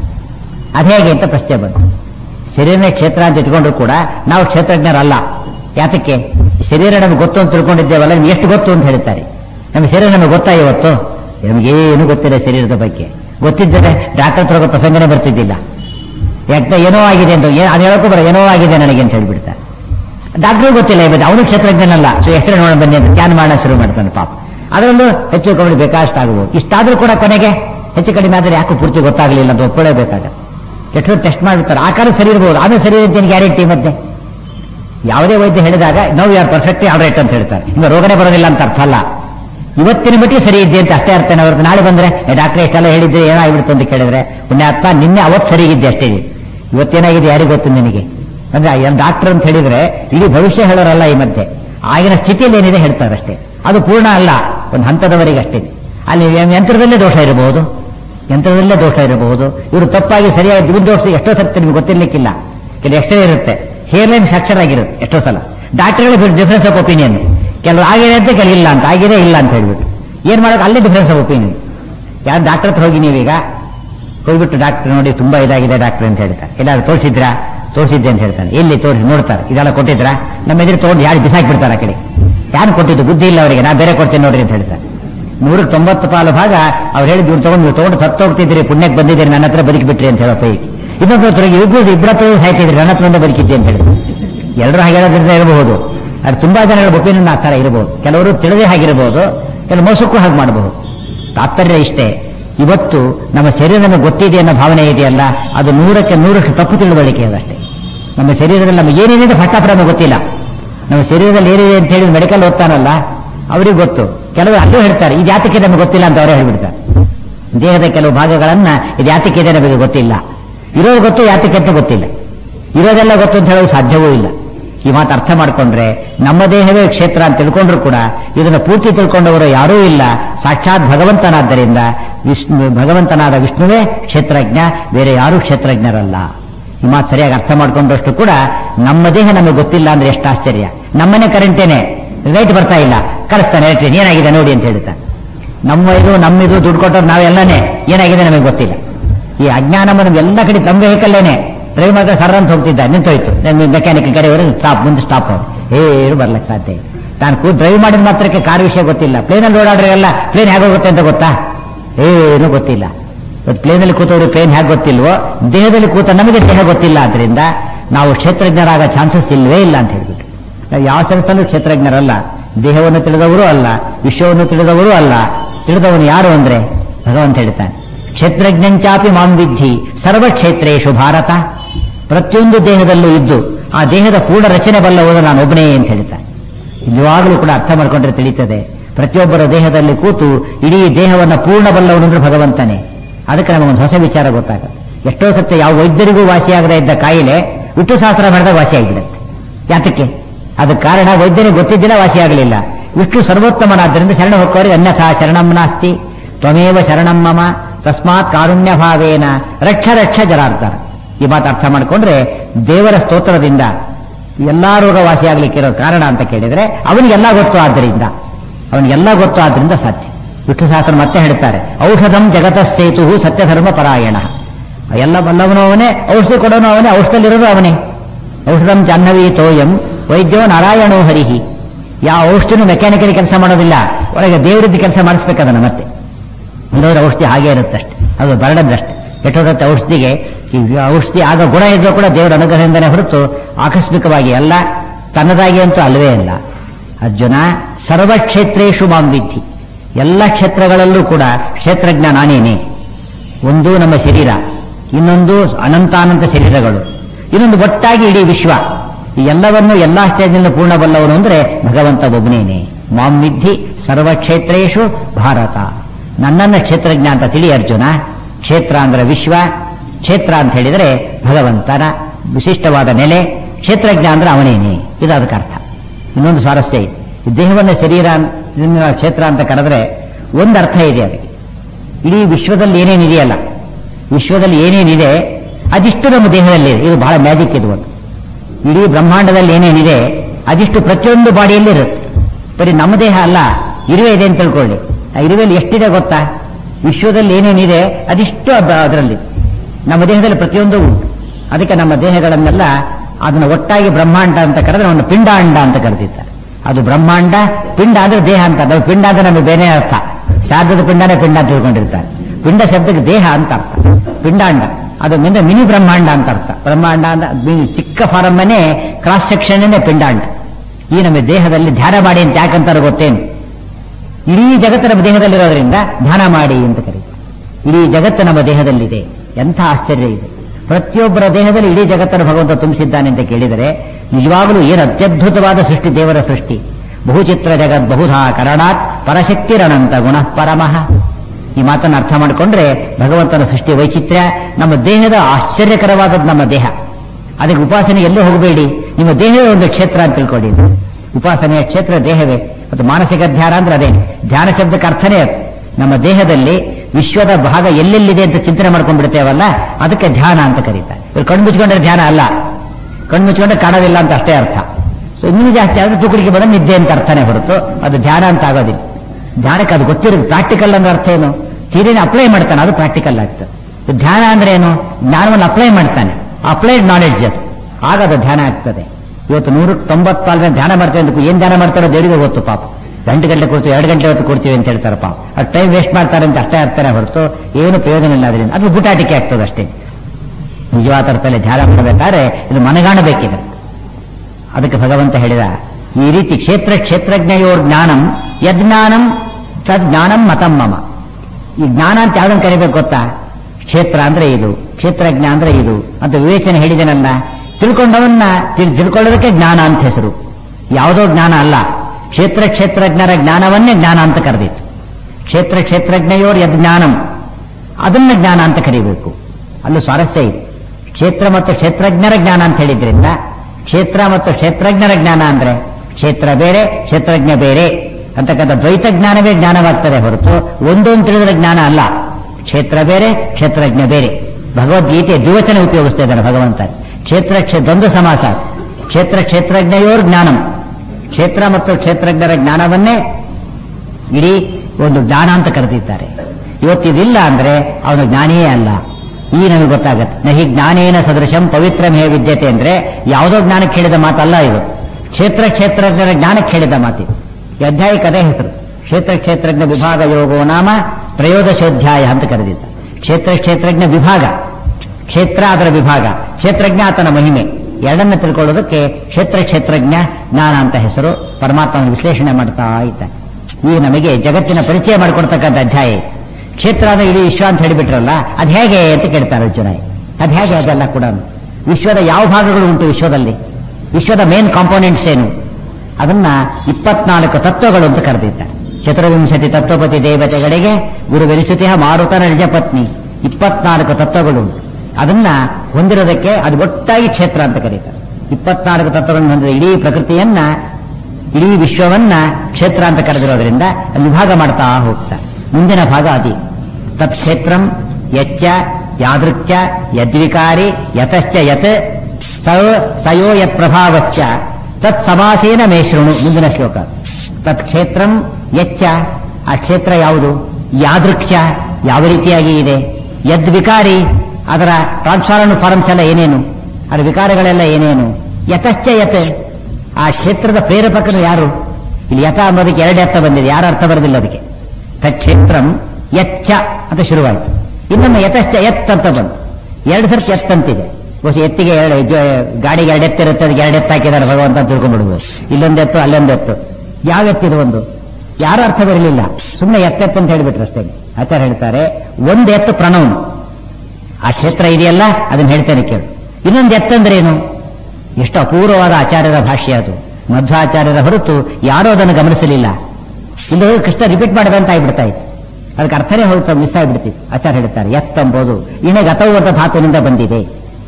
ಅದೇಗೆ ಅಂತ ಪ್ರಶ್ನೆ ಬಂತು. ಶರೀರನೇ ಕ್ಷೇತ್ರ ಅಂತ ಇಟ್ಕೊಂಡ್ರು ಕೂಡ ನಾವು ಕ್ಷೇತ್ರಜ್ಞರಲ್ಲ. ಯಾತಕ್ಕೆ? ಶರೀರ ನಮಗೆ ಗೊತ್ತು ಅಂತ ತಿಳ್ಕೊಂಡಿದ್ದೇವಲ್ಲ, ನಿಮ್ಗೆ ಎಷ್ಟು ಗೊತ್ತು ಅಂತ ಹೇಳ್ತಾರೆ. ನಮ್ಮ ಶರೀರ ನಮಗೆ ಗೊತ್ತಾ ಇವತ್ತು? ನಮಗೇನು ಗೊತ್ತಿಲ್ಲ ಶರೀರದ ಬಗ್ಗೆ. ಗೊತ್ತಿದ್ದರೆ ಡಾಕ್ಟರ್ ಹತ್ರ ಪ್ರಸಂಗನೇ ಬರ್ತಿದ್ದಿಲ್ಲ. ಯಾಕೆ ಏನೋ ಆಗಿದೆ ಅಂತ ಅದು ಹೇಳಕ್ಕೂ ಬರ, ಏನೋ ಆಗಿದೆ ನನಗೆ ಅಂತ ಹೇಳ್ಬಿಡ್ತಾರೆ. ಡಾಕ್ಟರ್ ಗೊತ್ತಿಲ್ಲ ಇವತ್ತು, ಅವನು ಕ್ಷೇತ್ರಜ್ಞನಲ್ಲ. ಸೊ ಎಕ್ಸ್ರೇ ನೋಡ ಬನ್ನಿ ಅಂತ ಸ್ಕ್ಯಾನ್ ಮಾಡೋಣ ಶುರು ಮಾಡ್ತಾನೆ ಪಾಪ. ಅದರಲ್ಲೂ ಹೆಚ್ಚು ಕಡಿಮೆ ಬೇಕಾಷ್ಟಾಗಬಹುದು. ಇಷ್ಟಾದ್ರೂ ಕೂಡ ಕೊನೆಗೆ ಹೆಚ್ಚು ಕಡಿಮೆ ಆದರೆ ಯಾಕೂ ಪೂರ್ತಿ ಗೊತ್ತಾಗಲಿಲ್ಲ ಅಂತ ಒಪ್ಕೊಳ್ಳೇಬೇಕಾಗುತ್ತೆ. ಎಷ್ಟು ಟೆಸ್ಟ್ ಮಾಡಿರ್ತಾರೆ, ಆಕಾರ ಸರಿ ಇರಬಹುದು, ಆಮೇಲೆ ಸರಿ ಇರುತ್ತೆ ಗ್ಯಾರಂಟಿ. ಮತ್ತೆ ಯಾವುದೇ ವೈದ್ಯ ಹೇಳಿದಾಗ ನಾವು ಯಾರು ಪರ್ಫೆಕ್ಟ್ ಆಲ್ ರೈಟ್ ಅಂತ ಹೇಳ್ತಾರೆ. ಇನ್ನು ರೋಗನೇ ಬರೋದಿಲ್ಲ ಅಂತ ಅರ್ಥ ಅಲ್ಲ. ಇವತ್ತಿನ ಮಟ್ಟಿಗೆ ಸರಿ ಇದ್ದೆ ಅಂತ ಅಷ್ಟೇ ಅರ್ಥ. ಅವ್ರಿಗೆ ನಾಳೆ ಬಂದ್ರೆ ಡಾಕ್ಟರ್ ಎಷ್ಟೆಲ್ಲ ಹೇಳಿದ್ರೆ ಏನಾಗ್ಬಿಡ್ತು ಅಂತ ಕೇಳಿದ್ರೆ ಪುಣ್ಯಾತ್ಮ ನಿನ್ನೆ ಅವತ್ತು ಸರಿ ಇದ್ದೆ ಅಷ್ಟೇ, ಇವತ್ತೇನಾಗಿದೆ ಯಾರಿಗೂ ಗೊತ್ತು ನಿನಗೆ. ಅಂದ್ರೆ ಡಾಕ್ಟರ್ ಅಂತ ಹೇಳಿದ್ರೆ ಇಡೀ ಭವಿಷ್ಯ ಹೇಳೋರಲ್ಲ. ಈ ಮಧ್ಯೆ ಆಗಿನ ಸ್ಥಿತಿಯಲ್ಲಿ ಏನಿದೆ ಹೇಳ್ತಾರೆ ಅಷ್ಟೇ. ಅದು ಪೂರ್ಣ ಅಲ್ಲ, ಒಂದು ಹಂತದವರೆಗೆ ಅಷ್ಟೇ. ಅಲ್ಲಿ ಯಂತ್ರದಲ್ಲೇ ದೋಷ ಇರಬಹುದು, ಯಂತ್ರದಲ್ಲೇ ದೋಷ ಇರಬಹುದು. ಇವರು ತಪ್ಪಾಗಿ ಸರಿಯಾಗಿ ದಿನ ದೋಷ ಎಷ್ಟೋ ಸತ್ಯ ನಿಮ್ಗೆ ಗೊತ್ತಿರ್ಲಿಕ್ಕಿಲ್ಲ. ಕೆಲವು ಎಕ್ಸ್ರೇ ಇರುತ್ತೆ, ಹೇರ್ ಲೈನ್ ಫ್ರಾಕ್ಚರ್ ಆಗಿರುತ್ತೆ ಎಷ್ಟೋ ಸಲ. ಡಾಕ್ಟರ್ಗಳು ಡಿಫರೆನ್ಸ್ ಆಫ್ ಒಪಿನಿಯನ್, ಕೆಲವರು ಆಗಿದೆ ಅಂತ ಕೆಲವು ಇಲ್ಲ ಅಂತ, ಆಗಿದೆ ಇಲ್ಲ ಅಂತ ಹೇಳ್ಬಿಟ್ಟು ಏನ್ ಮಾಡೋದು, ಅಲ್ಲೇ ಡಿಫರೆನ್ಸ್ ಆಫ್ ಒಪಿನಿಯನ್. ಯಾರು ಡಾಕ್ಟರ್ ಹತ್ರ ಹೋಗಿ ನೀವೀಗ ಹೋಗ್ಬಿಟ್ಟು ಡಾಕ್ಟರ್ ನೋಡಿ ತುಂಬಾ ಇದಾಗಿದೆ ಡಾಕ್ಟರ್ ಅಂತ ಹೇಳ್ತಾರೆ. ಎಲ್ಲಾದ್ರು ತೋರಿಸಿದ್ದೆ ಅಂತ ಹೇಳ್ತಾನೆ. ಎಲ್ಲಿ ತೋರಿಸಿ ನೋಡ್ತಾರೆ, ಇದೆಲ್ಲ ಕೊಟ್ಟಿದ್ರಾ? ನಮ್ಮ ಎದುರು ತಗೊಂಡು ಯಾರು ಬಿಸಾಕ್ಬಿಡ್ತಾರೆ ಆ ಕಡೆ. ಯಾರು ಕೊಟ್ಟಿದ್ದು ಬುದ್ಧಿ ಇಲ್ಲ ಅವರಿಗೆ, ನಾ ಬೇರೆ ಕೊಡ್ತೀನಿ ನೋಡ್ರಿ ಅಂತ ಹೇಳ್ತಾರೆ. 190 ಭಾಗ ಅವ್ರು ಹೇಳಿದ್ ಇವ್ರು ತಗೊಂಡು ಸತ್ತೋಗ್ತಿದ್ರಿ, ಪುಣ್ಯಕ್ಕೆ ಬಂದಿದ್ದೀರಿ, ನನ್ನ ಹತ್ರ ಬದುಕಿಬಿಟ್ರಿ ಅಂತ ಹೇಳೋ ಪೈಕಿ. ಇನ್ನೊಬ್ಬರು ಇಬ್ಬರತ್ರ ಸಾಯ್ತಿದ್ರಿ, ನನ್ನ ಹತ್ರ ಬದುಕಿದ್ದೆ ಅಂತ ಹೇಳಿದ್ರು. ಎಲ್ಲರೂ ಹಾಗೆ ಹೇಳೋದ್ರಿಂದ ಇರಬಹುದು. ಅದು ತುಂಬಾ ಜನಗಳ ಒಪಿನಿಯನ್ ಆ ತರ ಇರಬಹುದು. ಕೆಲವರು ತಿಳಿದೇ ಹಾಗಿರಬಹುದು, ಕೆಲವು ಮೋಸಕ್ಕೂ ಹಾಗೆ ಮಾಡಬಹುದು. ತಾತ್ಪರ್ಯ ಇಷ್ಟೇ, ಇವತ್ತು ನಮ್ಮ ಶರೀರ ನಮಗೆ ಗೊತ್ತಿದೆ ಅನ್ನೋ ಭಾವನೆ ಇದೆಯಲ್ಲ, ಅದು 100ಕ್ಕೆ 100 ತಪ್ಪು ತಿಳುವಳಿಕೆ ಅದಷ್ಟೇ. ನಮ್ಮ ಶರೀರದಲ್ಲಿ ನಮಗೆ ಏನಿದೆ ಅಂತ ಫಸ್ಟ್ ಆಫ್ ಆಲ್ ನಮಗೆ ಗೊತ್ತಿಲ್ಲ. ನಮ್ಮ ಶರೀರದಲ್ಲಿ ಏನಿದೆ ಅಂತ ಹೇಳಿ ಮೆಡಿಕಲ್ ಓದ್ತಾನಲ್ಲ ಅವ್ರಿಗೆ ಗೊತ್ತು. ಕೆಲವರು ಅಲ್ಲೂ ಹೇಳ್ತಾರೆ ಇದು ಯಾತಕ್ಕೆ ನಮಗೆ ಗೊತ್ತಿಲ್ಲ ಅಂತ ಅವರೇ ಹೇಳ್ಬಿಡ್ತಾರೆ. ದೇಹದ ಕೆಲವು ಭಾಗಗಳನ್ನ ಇದು ಯಾತಕ್ಕೆ ಇದೆ ನಮಗೆ ಗೊತ್ತಿಲ್ಲ. ಇರೋದು ಗೊತ್ತು, ಯಾತಕ್ಕೆ ಅಂತ ಗೊತ್ತಿಲ್ಲ. ಇರೋದೆಲ್ಲ ಗೊತ್ತು ಅಂತ ಹೇಳೋದು ಸಾಧ್ಯವೂ ಇಲ್ಲ. ಈ ಮಾತು ಅರ್ಥ ಮಾಡಿಕೊಂಡ್ರೆ ನಮ್ಮ ದೇಹವೇ ಕ್ಷೇತ್ರ ಅಂತ ತಿಳ್ಕೊಂಡ್ರು ಕೂಡ ಇದನ್ನು ಪೂರ್ತಿ ತಿಳ್ಕೊಂಡವರು ಯಾರೂ ಇಲ್ಲ. ಸಾಕ್ಷಾತ್ ಭಗವಂತನಾದ್ದರಿಂದ ಭಗವಂತನಾದ ವಿಷ್ಣುವೇ ಕ್ಷೇತ್ರಜ್ಞ, ಬೇರೆ ಯಾರೂ ಕ್ಷೇತ್ರಜ್ಞರಲ್ಲ. ಈ ಮಾತು ಸರಿಯಾಗಿ ಅರ್ಥ ಮಾಡ್ಕೊಂಡಷ್ಟು ಕೂಡ ನಮ್ಮ ದೇಹ ನಮಗೆ ಗೊತ್ತಿಲ್ಲ ಅಂದ್ರೆ ಎಷ್ಟು ಆಶ್ಚರ್ಯ. ನಮ್ಮನೆ ಕರೆಂಟೇನೆ, ಲೈಟ್ ಬರ್ತಾ ಇಲ್ಲ, ಕಳಿಸ್ತಾನೆ ಎಲೆಕ್ಟ್ರಿಕ್, ಏನಾಗಿದೆ ನೋಡಿ ಅಂತ ಹೇಳ್ತಾನೆ. ನಮ್ಮಿದು ದುಡ್ಡು ಕೊಟ್ಟರು ನಾವೆಲ್ಲನೇ ಏನಾಗಿದೆ ನಮಗೆ ಗೊತ್ತಿಲ್ಲ. ಈ ಅಜ್ಞಾನ ಎಲ್ಲ ಕಡೆ ತಮ್ಮ ವೆಹಿಕಲ್ಲೇನೆ ಡ್ರೈವ್ ಮಾಡಿದ್ರೆ ಸರ್ ಅಂತ ಹೋಗ್ತಿದ್ದ, ನಿಂತೋಯ್ತು, ಮೆಕ್ಯಾನಿಕ್ ಕಡೆಯವರು ಸ್ಟಾಪ್, ಮುಂದೆ ಸ್ಟಾಪ್ ಏನು ಬರ್ಲಿಕ್ಕೆ ಸಾಧ್ಯ ಇಲ್ಲ. ನಾನು ಡ್ರೈವ್ ಮಾಡಿದ ಮಾತ್ರಕ್ಕೆ ಕಾರ್ ವಿಷಯ ಗೊತ್ತಿಲ್ಲ. ಪ್ಲೇನಲ್ಲಿ ಓಡಾಡ್ರೆ ಎಲ್ಲ ಪ್ಲೇನ್ ಹೇಗೋಗುತ್ತೆ ಅಂತ ಗೊತ್ತಾ? ಏನು ಗೊತ್ತಿಲ್ಲ. ಪ್ಲೇನಲ್ಲಿ ಕೂತವರು ಪ್ಲೇನ್ ಹೇಗೆ ಗೊತ್ತಿಲ್ವೋ, ದೇಹದಲ್ಲಿ ಕೂತ ನಮಗೆ ದೇಹ ಗೊತ್ತಿಲ್ಲ. ಆದ್ರಿಂದ ನಾವು ಕ್ಷೇತ್ರಜ್ಞರಾಗ ಚಾನ್ಸಸ್ ಇಲ್ವೇ ಇಲ್ಲ ಅಂತ ಹೇಳ್ಬಿಟ್ಟು ನಾವು ಯಾವ ಸಂಸ್ಥೆಯಲ್ಲೂ ಕ್ಷೇತ್ರಜ್ಞರಲ್ಲ. ದೇಹವನ್ನು ತಿಳಿದವರು ಅಲ್ಲ, ವಿಶ್ವವನ್ನು ತಿಳಿದವರು ಅಲ್ಲ. ತಿಳಿದವನು ಯಾರು ಅಂದ್ರೆ ಭಗವಂತ ಹೇಳ್ತಾನೆ, ಕ್ಷೇತ್ರಜ್ಞಂಚಾಪಿ ಮಾಂ ವಿದ್ಧಿ ಸರ್ವಕ್ಷೇತ್ರೇಷು ಭಾರತ. ಪ್ರತಿಯೊಂದು ದೇಹದಲ್ಲೂ ಇದ್ದು ಆ ದೇಹದ ಪೂರ್ಣ ರಚನೆ ಬಲ್ಲವರು ನಾನು ಒಬ್ಬನೇ ಅಂತ ಹೇಳ್ತಾನೆ. ನಿಜವಾಗಲೂ ಕೂಡ ಅರ್ಥ ಮಾಡ್ಕೊಂಡ್ರೆ ತಿಳಿತದೆ, ಪ್ರತಿಯೊಬ್ಬರ ದೇಹದಲ್ಲಿ ಕೂತು ಇಡೀ ದೇಹವನ್ನು ಪೂರ್ಣ ಬಲ್ಲವನು ಅಂದ್ರೆ ಭಗವಂತನೇ. ಅದಕ್ಕೆ ನಮಗೊಂದು ಹೊಸ ವಿಚಾರ ಗೊತ್ತಾಗುತ್ತೆ. ಎಷ್ಟೋ ಸತ್ಯ ಯಾವ ವೈದ್ಯರಿಗೂ ವಾಸಿಯಾಗದೇ ಇದ್ದ ಕಾಯಿಲೆ ವಿಷ್ಣು ಸಹಸ್ರ ಮಾಡಿದಾಗ ವಾಸಿಯಾಗಿಬಿಡುತ್ತೆ. ಯಾತಕ್ಕೆ? ಅದಕ್ಕೆ ಕಾರಣ ವೈದ್ಯರಿಗೆ ಗೊತ್ತಿದ್ದಿಲ್ಲ, ವಾಸಿಯಾಗಲಿಲ್ಲ. ವಿಷ್ಣು ಸರ್ವೋತ್ತಮನಾದ್ದರಿಂದ ಶರಣ ಹೊಕ್ಕವರಿಗೆ ಅನ್ಯಥಾ ಶರಣಂ ನಾಸ್ತಿ ತ್ವಮೇವ ಶರಣಂ ಮಮ ತಸ್ಮಾತ್ ಕಾರುಣ್ಯ ಭಾವೇನ ರಕ್ಷ ರಕ್ಷ ಜರಾರ್ದನ. ಈ ಮಾತು ಅರ್ಥ ಮಾಡಿಕೊಂಡ್ರೆ ದೇವರ ಸ್ತೋತ್ರದಿಂದ ಎಲ್ಲಾ ರೋಗ ವಾಸಿಯಾಗಲಿಕ್ಕಿರೋ ಕಾರಣ ಅಂತ ಕೇಳಿದ್ರೆ ಅವನಿಗೆಲ್ಲ ಗೊತ್ತು, ಆದ್ರಿಂದ ಸಾಧ್ಯ. ವಿಷ್ಣು ಸಹಸ್ರ ಮತ್ತೆ ಹೇಳ್ತಾರೆ, ಔಷಧಂ ಜಗತಸ್ಸೇತು ಸತ್ಯಧರ್ಮ ಪರಾಯಣ. ಎಲ್ಲ ಬಲ್ಲವನು ಅವನೇ, ಔಷಧಿ ಕೊಡೋನು ಅವನೇ, ಔಷಧದಲ್ಲಿರೋದು ಅವನೇ. ಔಷಧಂ ಜಾಹ್ನವೀ ತೋಯಂ ವೈದ್ಯೋ ನಾರಾಯಣೋ ಹರಿಹಿ. ಯಾವ ಔಷಧಿನೂ ಮೆಕ್ಯಾನಿಕಲಿ ಕೆಲಸ ಮಾಡೋದಿಲ್ಲ, ಒಳಗೆ ದೇವರಿದ್ದು ಕೆಲಸ ಮಾಡಿಸ್ಬೇಕದನ್ನ. ಮತ್ತೆ ಇಲ್ಲೋದ್ರೆ ಔಷಧಿ ಹಾಗೆ ಇರುತ್ತಷ್ಟೆ, ಅದು ಬರಡದಷ್ಟೆ. ಎಷ್ಟೋದತ್ತೆ ಔಷಧಿಗೆ ಔಷಧಿ ಆಗ ಗುಣ ಇದ್ರೂ ಕೂಡ ದೇವರ ಅನುಗ್ರಹದಿಂದನೇ ಹೊರತು ಆಕಸ್ಮಿಕವಾಗಿ ಅಲ್ಲ, ತನ್ನದಾಗಿ ಅಂತೂ ಅಲ್ವೇ ಅಲ್ಲ. ಅರ್ಜುನ ಸರ್ವಕ್ಷೇತ್ರೇಷು ಮಾಂ ವಿದ್ಧಿ, ಎಲ್ಲ ಕ್ಷೇತ್ರಗಳಲ್ಲೂ ಕೂಡ ಕ್ಷೇತ್ರಜ್ಞ ನಾನೇನೆ. ಒಂದು ನಮ್ಮ ಶರೀರ, ಇನ್ನೊಂದು ಅನಂತಾನಂತ ಶರೀರಗಳು, ಇನ್ನೊಂದು ಒಟ್ಟಾಗಿ ಇಡೀ ವಿಶ್ವ. ಈ ಎಲ್ಲವನ್ನು ಎಲ್ಲಾ ಸ್ಟೇಜ್ನಲ್ಲಿ ಪೂರ್ಣ ಬಲ್ಲವನು ಅಂದ್ರೆ ಭಗವಂತ ಒಬ್ಬನೇನೆ. ಮಾಂ ವಿದ್ಧಿ ಸರ್ವಕ್ಷೇತ್ರೇಷು ಭಾರತ. ನನ್ನನ್ನ ಕ್ಷೇತ್ರಜ್ಞ ಅಂತ ತಿಳಿ ಅರ್ಜುನ. ಕ್ಷೇತ್ರ ಅಂದ್ರೆ ವಿಶ್ವ, ಕ್ಷೇತ್ರ ಅಂತ ಹೇಳಿದರೆ ಭಗವಂತನ ವಿಶಿಷ್ಟವಾದ ನೆಲೆ, ಕ್ಷೇತ್ರಜ್ಞ ಅಂದ್ರೆ ಅವನೇನೆ. ಇದು ಅದಕ್ಕೆ ಅರ್ಥ. ಇನ್ನೊಂದು ಸ್ವಾರಸ್ಯ ಇದೆ, ದೇಹವನ್ನ ಶರೀರ ಕ್ಷೇತ್ರ ಅಂತ ಕರೆದ್ರೆ ಒಂದು ಅರ್ಥ ಇದೆ ಅದಕ್ಕೆ. ಇಡೀ ವಿಶ್ವದಲ್ಲಿ ಏನೇನಿದೆಯಲ್ಲ, ವಿಶ್ವದಲ್ಲಿ ಏನೇನಿದೆ ಅದಿಷ್ಟು ನಮ್ಮ ದೇಹದಲ್ಲಿದೆ. ಇದು ಬಹಳ ಮ್ಯಾಜಿಕ್. ಇದು ಒಂದು ಇಡೀ ಬ್ರಹ್ಮಾಂಡದಲ್ಲಿ ಏನೇನಿದೆ ಅದಿಷ್ಟು ಪ್ರತಿಯೊಂದು ಬಾಡಿಯಲ್ಲಿ ಇರುತ್ತೆ. ಬರೀ ನಮ್ಮ ದೇಹ ಅಲ್ಲ, ಇರುವೆ ಇದೆ ಅಂತ ತಿಳ್ಕೊಳ್ಳಿ. ಆ ಇರುವೆಯಲ್ಲಿ ಎಷ್ಟಿದೆ ಗೊತ್ತಾ? ವಿಶ್ವದಲ್ಲಿ ಏನೇನಿದೆ ಅದಿಷ್ಟು ಅದರಲ್ಲಿ ನಮ್ಮ ದೇಹದಲ್ಲಿ ಪ್ರತಿಯೊಂದು ಉಂಟು. ಅದಕ್ಕೆ ನಮ್ಮ ದೇಹಗಳನ್ನೆಲ್ಲ ಅದನ್ನ ಒಟ್ಟಾಗಿ ಬ್ರಹ್ಮಾಂಡ ಅಂತ ಕರೆದ್ರೆ ಅವನು ಪಿಂಡಾಂಡ ಅಂತ ಕರೆದಿದ್ದಾರೆ. ಅದು ಬ್ರಹ್ಮಾಂಡ, ಪಿಂಡ ಅಂದ್ರೆ ದೇಹ ಅಂತ. ಅದು ಪಿಂಡ ಅಂದ್ರೆ ನಮಗೆ ಬೇರೆ ಅರ್ಥ. ಶಾರ್ದದ ಪಿಂಡನೇ ಪಿಂಡ ಅಂತ ತಿಳ್ಕೊಂಡಿರ್ತಾರೆ. ಪಿಂಡ ಶಬ್ದಕ್ಕೆ ದೇಹ ಅಂತ ಅರ್ಥ. ಪಿಂಡಾಂಡ ಅದು ಮಿನಿ ಬ್ರಹ್ಮಾಂಡ ಅಂತ ಅರ್ಥ. ಬ್ರಹ್ಮಾಂಡ ಅಂದ್ರೆ ಚಿಕ್ಕ ಫಾರಮ್ಮನೇ ಕ್ರಾಸ್ ಸೆಕ್ಷನ್ನೇ ಪಿಂಡಾಂಡ. ಈ ನಮ್ಮ ದೇಹದಲ್ಲಿ ಧ್ಯಾನ ಮಾಡಿ ಅಂತ ಯಾಕಂತಾರೆ ಗೊತ್ತೇನು? ಇಡೀ ಜಗತ್ತು ನಮ್ಮ ದೇಹದಲ್ಲಿರೋದ್ರಿಂದ ಧ್ಯಾನ ಮಾಡಿ ಅಂತ ಕರೀತಾರೆ. ಇಡೀ ಜಗತ್ತು ನಮ್ಮ ದೇಹದಲ್ಲಿದೆ. ಎಂಥ ಆಶ್ಚರ್ಯ ಇದೆ! ಪ್ರತಿಯೊಬ್ಬರ ದೇಹದಲ್ಲಿ ಇಡೀ ಜಗತ್ತನ್ನು ಭಗವಂತ ತುಂಬಿಸಿದ್ದಾನೆ ಅಂತ ಕೇಳಿದರೆ ನಿಜವಾಗಲೂ ಏನು ಅತ್ಯದ್ಭುತವಾದ ಸೃಷ್ಟಿ, ದೇವರ ಸೃಷ್ಟಿ. ಬಹುಚಿತ್ರ ಜಗತ್ ಬಹುಧಾ ಕರಣಾತ್ ಪರಶಕ್ತಿರನಂತ ಗುಣ ಪರಮಃ. ಈ ಮಾತನ್ನು ಅರ್ಥ ಮಾಡಿಕೊಂಡ್ರೆ ಭಗವಂತನ ಸೃಷ್ಟಿ ವೈಚಿತ್ರ್ಯ, ನಮ್ಮ ದೇಹದ ಆಶ್ಚರ್ಯಕರವಾದದ್ದು ನಮ್ಮ ದೇಹ. ಅದಕ್ಕೆ ಉಪಾಸನೆ ಎಲ್ಲೂ ಹೋಗಬೇಡಿ, ನಿಮ್ಮ ದೇಹವೇ ಒಂದು ಕ್ಷೇತ್ರ ಅಂತ ತಿಳ್ಕೊಳ್ಳಿ. ಉಪಾಸನೆಯ ಕ್ಷೇತ್ರ ದೇಹವೇ. ಮತ್ತು ಮಾನಸಿಕ ಧ್ಯಾನ ಅಂದ್ರೆ ಅದೇ. ಧ್ಯಾನ ಶಬ್ದಕ್ಕೆ ಅರ್ಥನೇ ಅದು. ನಮ್ಮ ದೇಹದಲ್ಲಿ ವಿಶ್ವದ ಭಾಗ ಎಲ್ಲೆಲ್ಲಿದೆ ಅಂತ ಚಿಂತನೆ ಮಾಡ್ಕೊಂಡ್ಬಿಡ್ತೇವಲ್ಲ, ಅದಕ್ಕೆ ಧ್ಯಾನ ಅಂತ ಕರೀತಾರೆ. ಇವ್ರು ಕಣ್ಣು ಮುಚ್ಕೊಂಡ್ರೆ ಧ್ಯಾನ ಅಲ್ಲ, ಕಣ್ಣು ಮುಚ್ಕೊಂಡ್ರೆ ಕಾಣೋದಿಲ್ಲ ಅಂತ ಅಷ್ಟೇ ಅರ್ಥ. ಸೊ ಇನ್ನೂ ಜಾಸ್ತಿ ಆದ್ರೆ ತೂಕಡಿಗೆ ಬಂದ ನಿದ್ದೆ ಅಂತ ಅರ್ಥನೇ ಹೊರತು ಅದು ಧ್ಯಾನ ಅಂತ ಆಗೋದಿಲ್ಲ. ಧ್ಯಾನಕ್ಕೆ ಅದು ಗೊತ್ತಿರೋದು. ಪ್ರಾಕ್ಟಿಕಲ್ ಅಂದ್ರೆ ಅರ್ಥ ಏನು? ಥಿಯರಿನ ಅಪ್ಲೈ ಮಾಡ್ತಾನೆ, ಅದು ಪ್ರಾಕ್ಟಿಕಲ್ ಆಗ್ತದೆ. ಧ್ಯಾನ ಅಂದ್ರೆ ಏನು? ಜ್ಞಾನವನ್ನು ಅಪ್ಲೈ ಮಾಡ್ತಾನೆ, ಅಪ್ಲೈಡ್ ನಾಲೆಡ್ಜ್ ಅದು. ಆಗ ಅದು ಧ್ಯಾನ ಆಗ್ತದೆ. ಇವತ್ತು 190 ಧ್ಯಾನ ಮಾಡ್ತೇವೆ ಅಂತ ಏನ್ ಧ್ಯಾನ ಮಾಡ್ತಾರೋ ದೇವರಿಗೆ ಗೊತ್ತು. ಪಾಪ ಗಂಟೆ ಕೊಡ್ತೀವಿ, 2 ಗಂಟೆ ಹೊತ್ತು ಕೊಡ್ತೀವಿ ಅಂತ ಹೇಳ್ತಾರೆ. ಪಾಪ ಅದು ಟೈಮ್ ವೇಸ್ಟ್ ಮಾಡ್ತಾರೆ ಅಂತ ಅಷ್ಟೇ ಅರ್ಥನೇ ಹೊರತು ಏನು ಪ್ರಯೋಜನ ಇಲ್ಲ. ಅದರಿಂದ ಅದು ಬುಟಾಟಿಕೆ ಆಗ್ತದೆ ಅಷ್ಟೇ. ನಿಜವಾದ ಅರ್ಥದಲ್ಲಿ ಧ್ಯಾನ ಮಾಡಬೇಕಾದ್ರೆ ಇದು ಮನಗಾಣಬೇಕಿದೆ. ಅದಕ್ಕೆ ಭಗವಂತ ಹೇಳಿದ ಈ ರೀತಿ ಕ್ಷೇತ್ರಜ್ಞಯೋರ್ ಜ್ಞಾನಂ ಯಜ್ಞಾನಂ ತಜ್ಞಾನಂ ಮತಂ ಮಮ. ಈ ಜ್ಞಾನ ಅಂತ ಯಾವ್ದನ್ನು ಕರಿಬೇಕು ಗೊತ್ತಾ? ಕ್ಷೇತ್ರ ಅಂದ್ರೆ ಇದು, ಕ್ಷೇತ್ರಜ್ಞ ಅಂದ್ರೆ ಇದು ಅಂತ ವಿವೇಚನೆ ಹೇಳಿದನಲ್ಲ. ತಿಳ್ಕೊಂಡವನ್ನ ತಿಳ್ಕೊಳ್ಳೋದಕ್ಕೆ ಜ್ಞಾನ ಅಂತ ಹೆಸರು. ಯಾವುದೋ ಜ್ಞಾನ ಅಲ್ಲ, ಕ್ಷೇತ್ರಜ್ಞರ ಜ್ಞಾನವನ್ನೇ ಜ್ಞಾನ ಅಂತ ಕರೆದಿತ್ತು. ಕ್ಷೇತ್ರಜ್ಞಯೋರ್ ಯಜ್ಞಾನಂ, ಅದನ್ನ ಜ್ಞಾನ ಅಂತ ಕರಿಬೇಕು. ಅಲ್ಲೂ ಸ್ವಾರಸ್ಯ ಇದೆ. ಕ್ಷೇತ್ರ ಮತ್ತು ಕ್ಷೇತ್ರಜ್ಞರ ಜ್ಞಾನ ಅಂತ ಹೇಳಿದ್ರಿಂದ ಕ್ಷೇತ್ರ ಮತ್ತು ಕ್ಷೇತ್ರಜ್ಞರ ಜ್ಞಾನ ಅಂದ್ರೆ ಕ್ಷೇತ್ರ ಬೇರೆ ಕ್ಷೇತ್ರಜ್ಞ ಬೇರೆ ಅಂತಕ್ಕಂಥ ದ್ವೈತ ಜ್ಞಾನವೇ ಜ್ಞಾನವಾಗ್ತದೆ ಹೊರತು ಒಂದೊಂದು ತಿಳಿದ ಜ್ಞಾನ ಅಲ್ಲ. ಕ್ಷೇತ್ರ ಬೇರೆ ಕ್ಷೇತ್ರಜ್ಞ ಬೇರೆ. ಭಗವದ್ಗೀತೆ ದ್ವಿವಚನ ಉಪಯೋಗಿಸ್ತಾ ಇದ್ದಾನೆ ಭಗವಂತ. ದ್ವಂದ್ವ ಸಮಾಸ. ಕ್ಷೇತ್ರಜ್ಞಯೋರ್ ಜ್ಞಾನಂ. ಕ್ಷೇತ್ರ ಮತ್ತು ಕ್ಷೇತ್ರಜ್ಞರ ಜ್ಞಾನವನ್ನೇ ಇಡೀ ಒಂದು ಜ್ಞಾನ ಅಂತ ಕರೆದಿದ್ದಾರೆ. ಇವತ್ತಿದಿಲ್ಲ ಅಂದ್ರೆ ಅವನು ಜ್ಞಾನಿಯೇ ಅಲ್ಲ. ಈ ನಮಗೆ ಗೊತ್ತಾಗತ್ತೆ. ನಹಿ ಜ್ಞಾನೇನ ಸದೃಶಂ ಪವಿತ್ರಮೇ ವಿದ್ಯತೆ ಅಂದ್ರೆ ಯಾವುದೋ ಜ್ಞಾನಕ್ಕೆ ಹೇಳಿದ ಮಾತಲ್ಲ ಇದು. ಕ್ಷೇತ್ರಜ್ಞರ ಜ್ಞಾನಕ್ಕೆ ಹೇಳಿದ ಮಾತಿದು. ಈ ಅಧ್ಯಾಯಕ್ಕೆ ಅದೇ ಹೆಸರು. ಕ್ಷೇತ್ರಜ್ಞ ವಿಭಾಗ ಯೋಗೋ ನಾಮ ತ್ರಯೋದಶೋಧ್ಯಾಯ ಅಂತ ಕರೆದಿದ್ದ. ಕ್ಷೇತ್ರಜ್ಞ ವಿಭಾಗ, ಕ್ಷೇತ್ರ ಅದರ ವಿಭಾಗ, ಕ್ಷೇತ್ರಜ್ಞ ಆತನ ಮಹಿಮೆ ಎರಡನ್ನ ತಿಳ್ಕೊಳ್ಳೋದಕ್ಕೆ ಕ್ಷೇತ್ರಜ್ಞ ಜ್ಞಾನ ಅಂತ ಹೆಸರು. ಪರಮಾತ್ಮನ ವಿಶ್ಲೇಷಣೆ ಮಾಡ್ತಾ ಇದ್ದಾನೆ. ಈಗ ನಮಗೆ ಜಗತ್ತಿನ ಪರಿಚಯ ಮಾಡಿಕೊಡ್ತಕ್ಕಂಥ ಅಧ್ಯಾಯ. ಕ್ಷೇತ್ರ ಅಂದ್ರೆ ಇಡೀ ವಿಶ್ವ ಅಂತ ಹೇಳಿಬಿಟ್ರಲ್ಲ, ಅದು ಹೇಗೆ ಅಂತ ಕೇಳ್ತಾರೆ ಅರ್ಜುನ. ಅದು ಹೇಗೆ? ಅದೆಲ್ಲ ಕೂಡ ವಿಶ್ವದ ಯಾವ ಭಾಗಗಳು ಉಂಟು ವಿಶ್ವದಲ್ಲಿ? ವಿಶ್ವದ ಮೇನ್ ಕಾಂಪೋನೆಂಟ್ಸ್ ಏನು? ಅದನ್ನ 24 ತತ್ವಗಳು ಅಂತ ಕರೆದಿದ್ದಾರೆ. 24 ತತ್ವಪತಿ ದೇವತೆಗಳಿಗೆ ಗುರುವೆನಿಸುತ್ತಿಹ ಮಾರುತನ ನಿಜ ಪತ್ನಿ 24 ತತ್ವಗಳು ಉಂಟು. ಅದನ್ನ ಹೊಂದಿರೋದಕ್ಕೆ ಅದು ಒಟ್ಟಾಗಿ ಕ್ಷೇತ್ರ ಅಂತ ಕರೀತಾರೆ. 24 ತತ್ವಗಳನ್ನು ಹೊಂದಿದ ಇಡೀ ಪ್ರಕೃತಿಯನ್ನ, ಇಡೀ ವಿಶ್ವವನ್ನ ಕ್ಷೇತ್ರ ಅಂತ ಕರೆದಿರೋದ್ರಿಂದ ವಿಭಾಗ ಮಾಡ್ತಾ ಹೋಗ್ತಾರೆ. ಮುಂದಿನ ಭಾಗ ಅದಿ ತತ್ಕ್ಷೇತ್ರಂ ಯಚ್ಚ ಯಾದೃಚ್ಛ ಯದ್ವಿಕಾರಿ ಯತಶ್ಚ ಯತ್ ಸಯೋ ಯತ್ ಪ್ರಭಾವಶ್ಚ ತತ್ ಸಮಾಸೇನ ಮೇ ಶೃಣು. ಮುಂದಿನ ಶ್ಲೋಕ. ತತ್ಕ್ಷೇತ್ರಂ ಯಚ್ಚ, ಆ ಕ್ಷೇತ್ರ ಯಾವುದು? ಯಾದೃಚ್ಛ, ಯಾವ ರೀತಿಯಾಗಿ ಇದೆ? ಯದ್ವಿಕಾರಿ, ಅದರ ಟ್ರಾನ್ಸ್ಫಾರ್ಮ್ ಫಾರ್ಮ್ಸ್ ಎಲ್ಲ ಏನೇನು? ಅದರ ವಿಕಾರಗಳೆಲ್ಲ ಏನೇನು? ಯತಶ್ಚ ಯತ್, ಆ ಕ್ಷೇತ್ರದ ಪ್ರೇರೇಪಕರು ಯಾರು? ಇಲ್ಲಿ ಯಥ ಅನ್ನೋದಕ್ಕೆ 2 ಅರ್ಥ ಬಂದಿದೆ. ಯಾರು ಅರ್ಥ ಬರೋದಿಲ್ಲ ಅದಕ್ಕೆ. ತತ್ಕ್ಷೇತ್ರಂ ಯಚ್ಚ ಅಂತ ಶುರುವಾಯಿತು. ಇನ್ನೊಮ್ಮೆ ಯತಶ್ಚ ಎತ್ ಅಂತ ಬಂತು. 2 ಸರ್ತಿ ಎತ್ ಅಂತಿದೆ. ಬಹುಶಃ ಎತ್ತಿಗೆ ಗಾಡಿಗೆ 2 ಎತ್ತಿರುತ್ತೆ, ಅದಕ್ಕೆ 2 ಎತ್ತು ಹಾಕಿದ್ದಾರೆ ಭಗವಂತ ಅಂತ ತಿಳ್ಕೊಂಡ್ಬಿಡುವುದು. ಇಲ್ಲೊಂದು ಎತ್ತು ಅಲ್ಲೊಂದು ಎತ್ತು. ಯಾವ ಎತ್ತಿದು ಒಂದು? ಯಾರು ಅರ್ಥ ಬರಲಿಲ್ಲ, ಸುಮ್ಮನೆ ಎತ್ತೆತ್ತು ಅಂತ ಹೇಳಿಬಿಟ್ರು ಅಷ್ಟೇ. ಆಚಾರ್ಯ ಹೇಳ್ತಾರೆ, ಒಂದು ಎತ್ತು ಪ್ರಣವನು, ಆ ಕ್ಷೇತ್ರ ಇದೆಯಲ್ಲ ಅದನ್ನ ಹೇಳ್ತೇನೆ ಕೇಳು. ಇನ್ನೊಂದು ಎತ್ತಂದ್ರೆ ಏನು? ಎಷ್ಟು ಅಪೂರ್ವವಾದ ಆಚಾರ್ಯರ ಭಾಷೆ ಅದು. ಮಧ್ವಾಚಾರ್ಯರ ಹೊರತು ಯಾರೂ ಅದನ್ನು ಗಮನಿಸಲಿಲ್ಲ. ಇಲ್ಲಿ ಕೃಷ್ಣ ರಿಪೀಟ್ ಮಾಡದಂತ ಆಗ್ಬಿಡ್ತಾ ಇತ್ತು. ಅದಕ್ಕೆ ಅರ್ಥನೇ ಹೋಗ್ತಾ ಮಿಸ್ ಆಗಿಬಿಡ್ತಿತ್ತು. ಆಚಾರ್ಯ ಹೇಳ್ತಾರೆ, ಎತ್ ಎಂಬುದು ಇನ್ನೇ ಗತವಾದ ಧಾತುವಿನಿಂದ ಬಂದಿದೆ.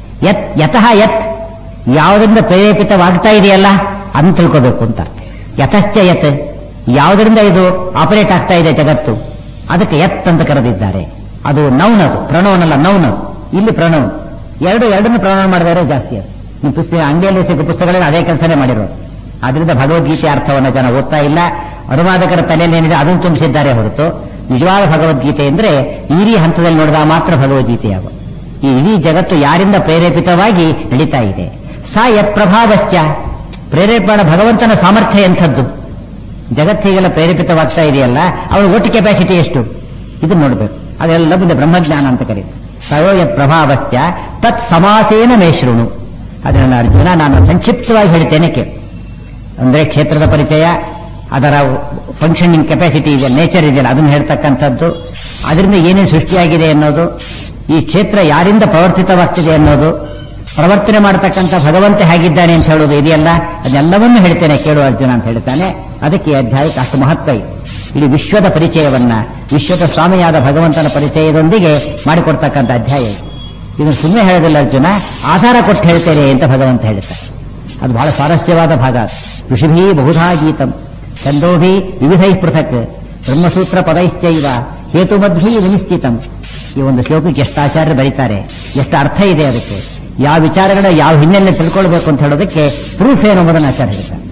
ಯತಃ ಯತ್, ಯಾವುದರಿಂದ ಪ್ರೇರೇಪಿತವಾಗ್ತಾ ಇದೆಯಲ್ಲ ಅಂತ ತಿಳ್ಕೋಬೇಕು ಅಂತ. ಯತಶ್ಚ ಯತ್, ಯಾವುದರಿಂದ ಇದು ಆಪರೇಟ್ ಆಗ್ತಾ ಇದೆ ಜಗತ್ತು, ಅದಕ್ಕೆ ಯತ್ ಅಂತ ಕರೆದಿದ್ದಾರೆ. ಅದು ನೌನ್, ಅದು ಪ್ರಣವನಲ್ಲ, ನೌನ್ ಅದು. ಇಲ್ಲಿ ಪ್ರಣವ್ ಎರಡನ್ನು ಪ್ರಣವ ಮಾಡಿದರೆ ಜಾಸ್ತಿ. ಅದು ನಿಮ್ಮ ಪುಸ್ತಕ ಅಂಗಡಿಯಲ್ಲಿ ಸಿಕ್ಕ ಪುಸ್ತಕಗಳಲ್ಲಿ ಅದೇ ಕೆಲಸನೇ ಮಾಡಿರೋದು. ಆದ್ರಿಂದ ಭಗವದ್ಗೀತೆ ಅರ್ಥವನ್ನು ಜನ ಓದ್ತಾ ಇಲ್ಲ. ಅನುವಾದಕರ ತಲೆಯಲ್ಲಿ ಏನಿದೆ ಅದನ್ನು ತುಂಬಿಸಿದ್ದಾರೆ ಹೊರತು ನಿಜವಾದ ಭಗವದ್ಗೀತೆ ಅಂದ್ರೆ ಈ ಹಂತದಲ್ಲಿ ನೋಡಿದಾಗ ಮಾತ್ರ ಭಗವದ್ಗೀತೆಯಾಗ. ಈ ಇಡೀ ಜಗತ್ತು ಯಾರಿಂದ ಪ್ರೇರೇಪಿತವಾಗಿ ನಡೀತಾ ಇದೆ. ಸಾ ಯತ್ ಪ್ರಭಾವಶ್ಚ, ಪ್ರೇರೇಪಣ ಭಗವಂತನ ಸಾಮರ್ಥ್ಯ ಎಂಥದ್ದು. ಜಗತ್ತಿಗೆಲ್ಲ ಪ್ರೇರೇಪಿತವಾಗ್ತಾ ಇದೆಯಲ್ಲ, ಅವರ ಒಟ್ಟು ಕೆಪಾಸಿಟಿ ಎಷ್ಟು ಇದು ನೋಡ್ಬೇಕು. ಅದೆಲ್ಲ ಮುಂದೆ ಬ್ರಹ್ಮಜ್ಞಾನ ಅಂತ ಕರೀತಾರೆ. ಸಯೋ ಯತ್ ಪ್ರಭಾವಶ್ಚ ತತ್ ಸಮಾಸೇನ ಮೇ ಶೃಣು. ಅದನ್ನ ಅರ್ಜುನ ನಾನು ಸಂಕ್ಷಿಪ್ತವಾಗಿ ಹೇಳ್ತೇನೆ ಕೇಳು. ಅಂದ್ರೆ ಕ್ಷೇತ್ರದ ಪರಿಚಯ, ಅದರ ಫಂಕ್ಷನಿಂಗ್ ಕೆಪಾಸಿಟಿ ಇದೆ, ನೇಚರ್ ಇದೆಯಲ್ಲ ಅದನ್ನು ಹೇಳ್ತಕ್ಕಂಥದ್ದು, ಅದರಿಂದ ಏನೇನು ಸೃಷ್ಟಿಯಾಗಿದೆ ಅನ್ನೋದು, ಈ ಕ್ಷೇತ್ರ ಯಾರಿಂದ ಪ್ರವರ್ತಿತವಾಗ್ತಿದೆ ಅನ್ನೋದು, ಪ್ರವರ್ತನೆ ಮಾಡತಕ್ಕಂಥ ಭಗವಂತ ಹೇಗಿದ್ದಾನೆ ಅಂತ ಹೇಳೋದು ಇದೆಯಲ್ಲ, ಅದೆಲ್ಲವನ್ನೂ ಹೇಳ್ತೇನೆ ಕೇಳು ಅರ್ಜುನ ಅಂತ ಹೇಳ್ತಾನೆ. ಅದಕ್ಕೆ ಅಧ್ಯಾಯಕ್ಕೆ ಅಷ್ಟು ಮಹತ್ವ ಇದೆ. ಇಡೀ ವಿಶ್ವದ ಪರಿಚಯವನ್ನ, ವಿಶ್ವದ ಸ್ವಾಮಿಯಾದ ಭಗವಂತನ ಪರಿಚಯದೊಂದಿಗೆ ಮಾಡಿಕೊಡ್ತಕ್ಕಂಥ ಅಧ್ಯಾಯ. ಇದನ್ನು ಸುಮ್ಮನೆ ಹೇಳೋದಿಲ್ಲ ಅರ್ಜುನ, ಆಧಾರ ಕೊಟ್ಟು ಹೇಳ್ತೇನೆ ಅಂತ ಭಗವಂತ ಹೇಳ್ತಾರೆ. ಅದು ಬಹಳ ಸ್ವಾರಸ್ಯವಾದ ಭಾಗ. ಋಷಿಭಿ ಬಹುಧಾ ಗೀತಂ ಛಂದೋಭಿ ವಿವಿಧೈ ಪೃಥಕ್ ಬ್ರಹ್ಮಸೂತ್ರ ಪದೈಶ್ಚೈವ ಹೇತುಮದ್ಭಿ ವಿನಿಶ್ಚಿತಂ. ಈ ಒಂದು ಶ್ಲೋಕಕ್ಕೆ ಎಷ್ಟು ಆಚಾರ್ಯರು ಬರೀತಾರೆ, ಎಷ್ಟು ಅರ್ಥ ಇದೆ ಅದಕ್ಕೆ, ಯಾವ ವಿಚಾರಗಳ ಯಾವ ಹಿನ್ನೆಲೆ ತಿಳ್ಕೊಳ್ಬೇಕು ಅಂತ ಹೇಳೋದಕ್ಕೆ ಪ್ರೂಫ್ ಏನು ಎಂಬುದನ್ನು ಆಚಾರ್ಯ ಹೇಳ್ತಾರೆ.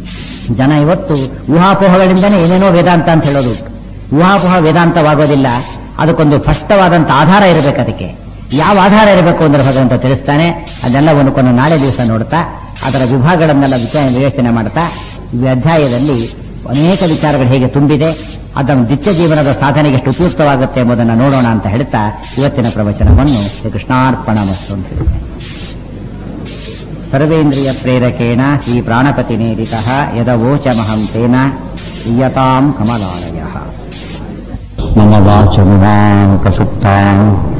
ಜನ ಇವತ್ತು ಊಹಾಪೋಹಗಳಿಂದನೇ ಏನೇನೋ ವೇದಾಂತ ಅಂತ ಹೇಳೋದು. ಊಹಾಪೋಹ ವೇದಾಂತವಾಗೋದಿಲ್ಲ. ಅದಕ್ಕೊಂದು ಸ್ಪಷ್ಟವಾದಂಥ ಆಧಾರ ಇರಬೇಕು. ಅದಕ್ಕೆ ಯಾವ ಆಧಾರ ಇರಬೇಕು ಅಂದ್ರೆ ಭಗವಂತ ತಿಳಿಸ್ತಾನೆ. ಅದೆಲ್ಲವನ್ನು ಕೊಂಡು ನಾಳೆ ದಿವಸ ನೋಡ್ತಾ ಅದರ ವಿಭಾಗಗಳನ್ನೆಲ್ಲ ವಿವೇಚನೆ ಮಾಡ್ತಾ ಈ ಅಧ್ಯಾಯದಲ್ಲಿ ಅನೇಕ ವಿಚಾರಗಳು ಹೇಗೆ ತುಂಬಿದೆ, ಅದನ್ನು ನಿತ್ಯ ಜೀವನದ ಸಾಧನೆಗೆ ಎಷ್ಟು ಉಪಯುಕ್ತವಾಗುತ್ತೆ ಎಂಬುದನ್ನು ನೋಡೋಣ ಅಂತ ಹೇಳ್ತಾ ಇವತ್ತಿನ ಪ್ರವಚನವನ್ನು ಶ್ರೀಕೃಷ್ಣಾರ್ಪಣಮಸ್ತು ಅಂತ ಹೇಳ್ತೇನೆ. ಸರ್ವೇಂದ್ರಿಯ ಪ್ರೇರಕೇಣ ಶ್ರೀ ಪ್ರಾಣಪತಿ ನೇರಿತಃ ಯದವೋಚಮಹಂ ತೇನ ಇಯತಾಂ ಕಮಲಾಲಯಃ. ಮಮ ವಾಚಮಿಮಾಂ ಪ್ರಸುಪ್ತಾಂ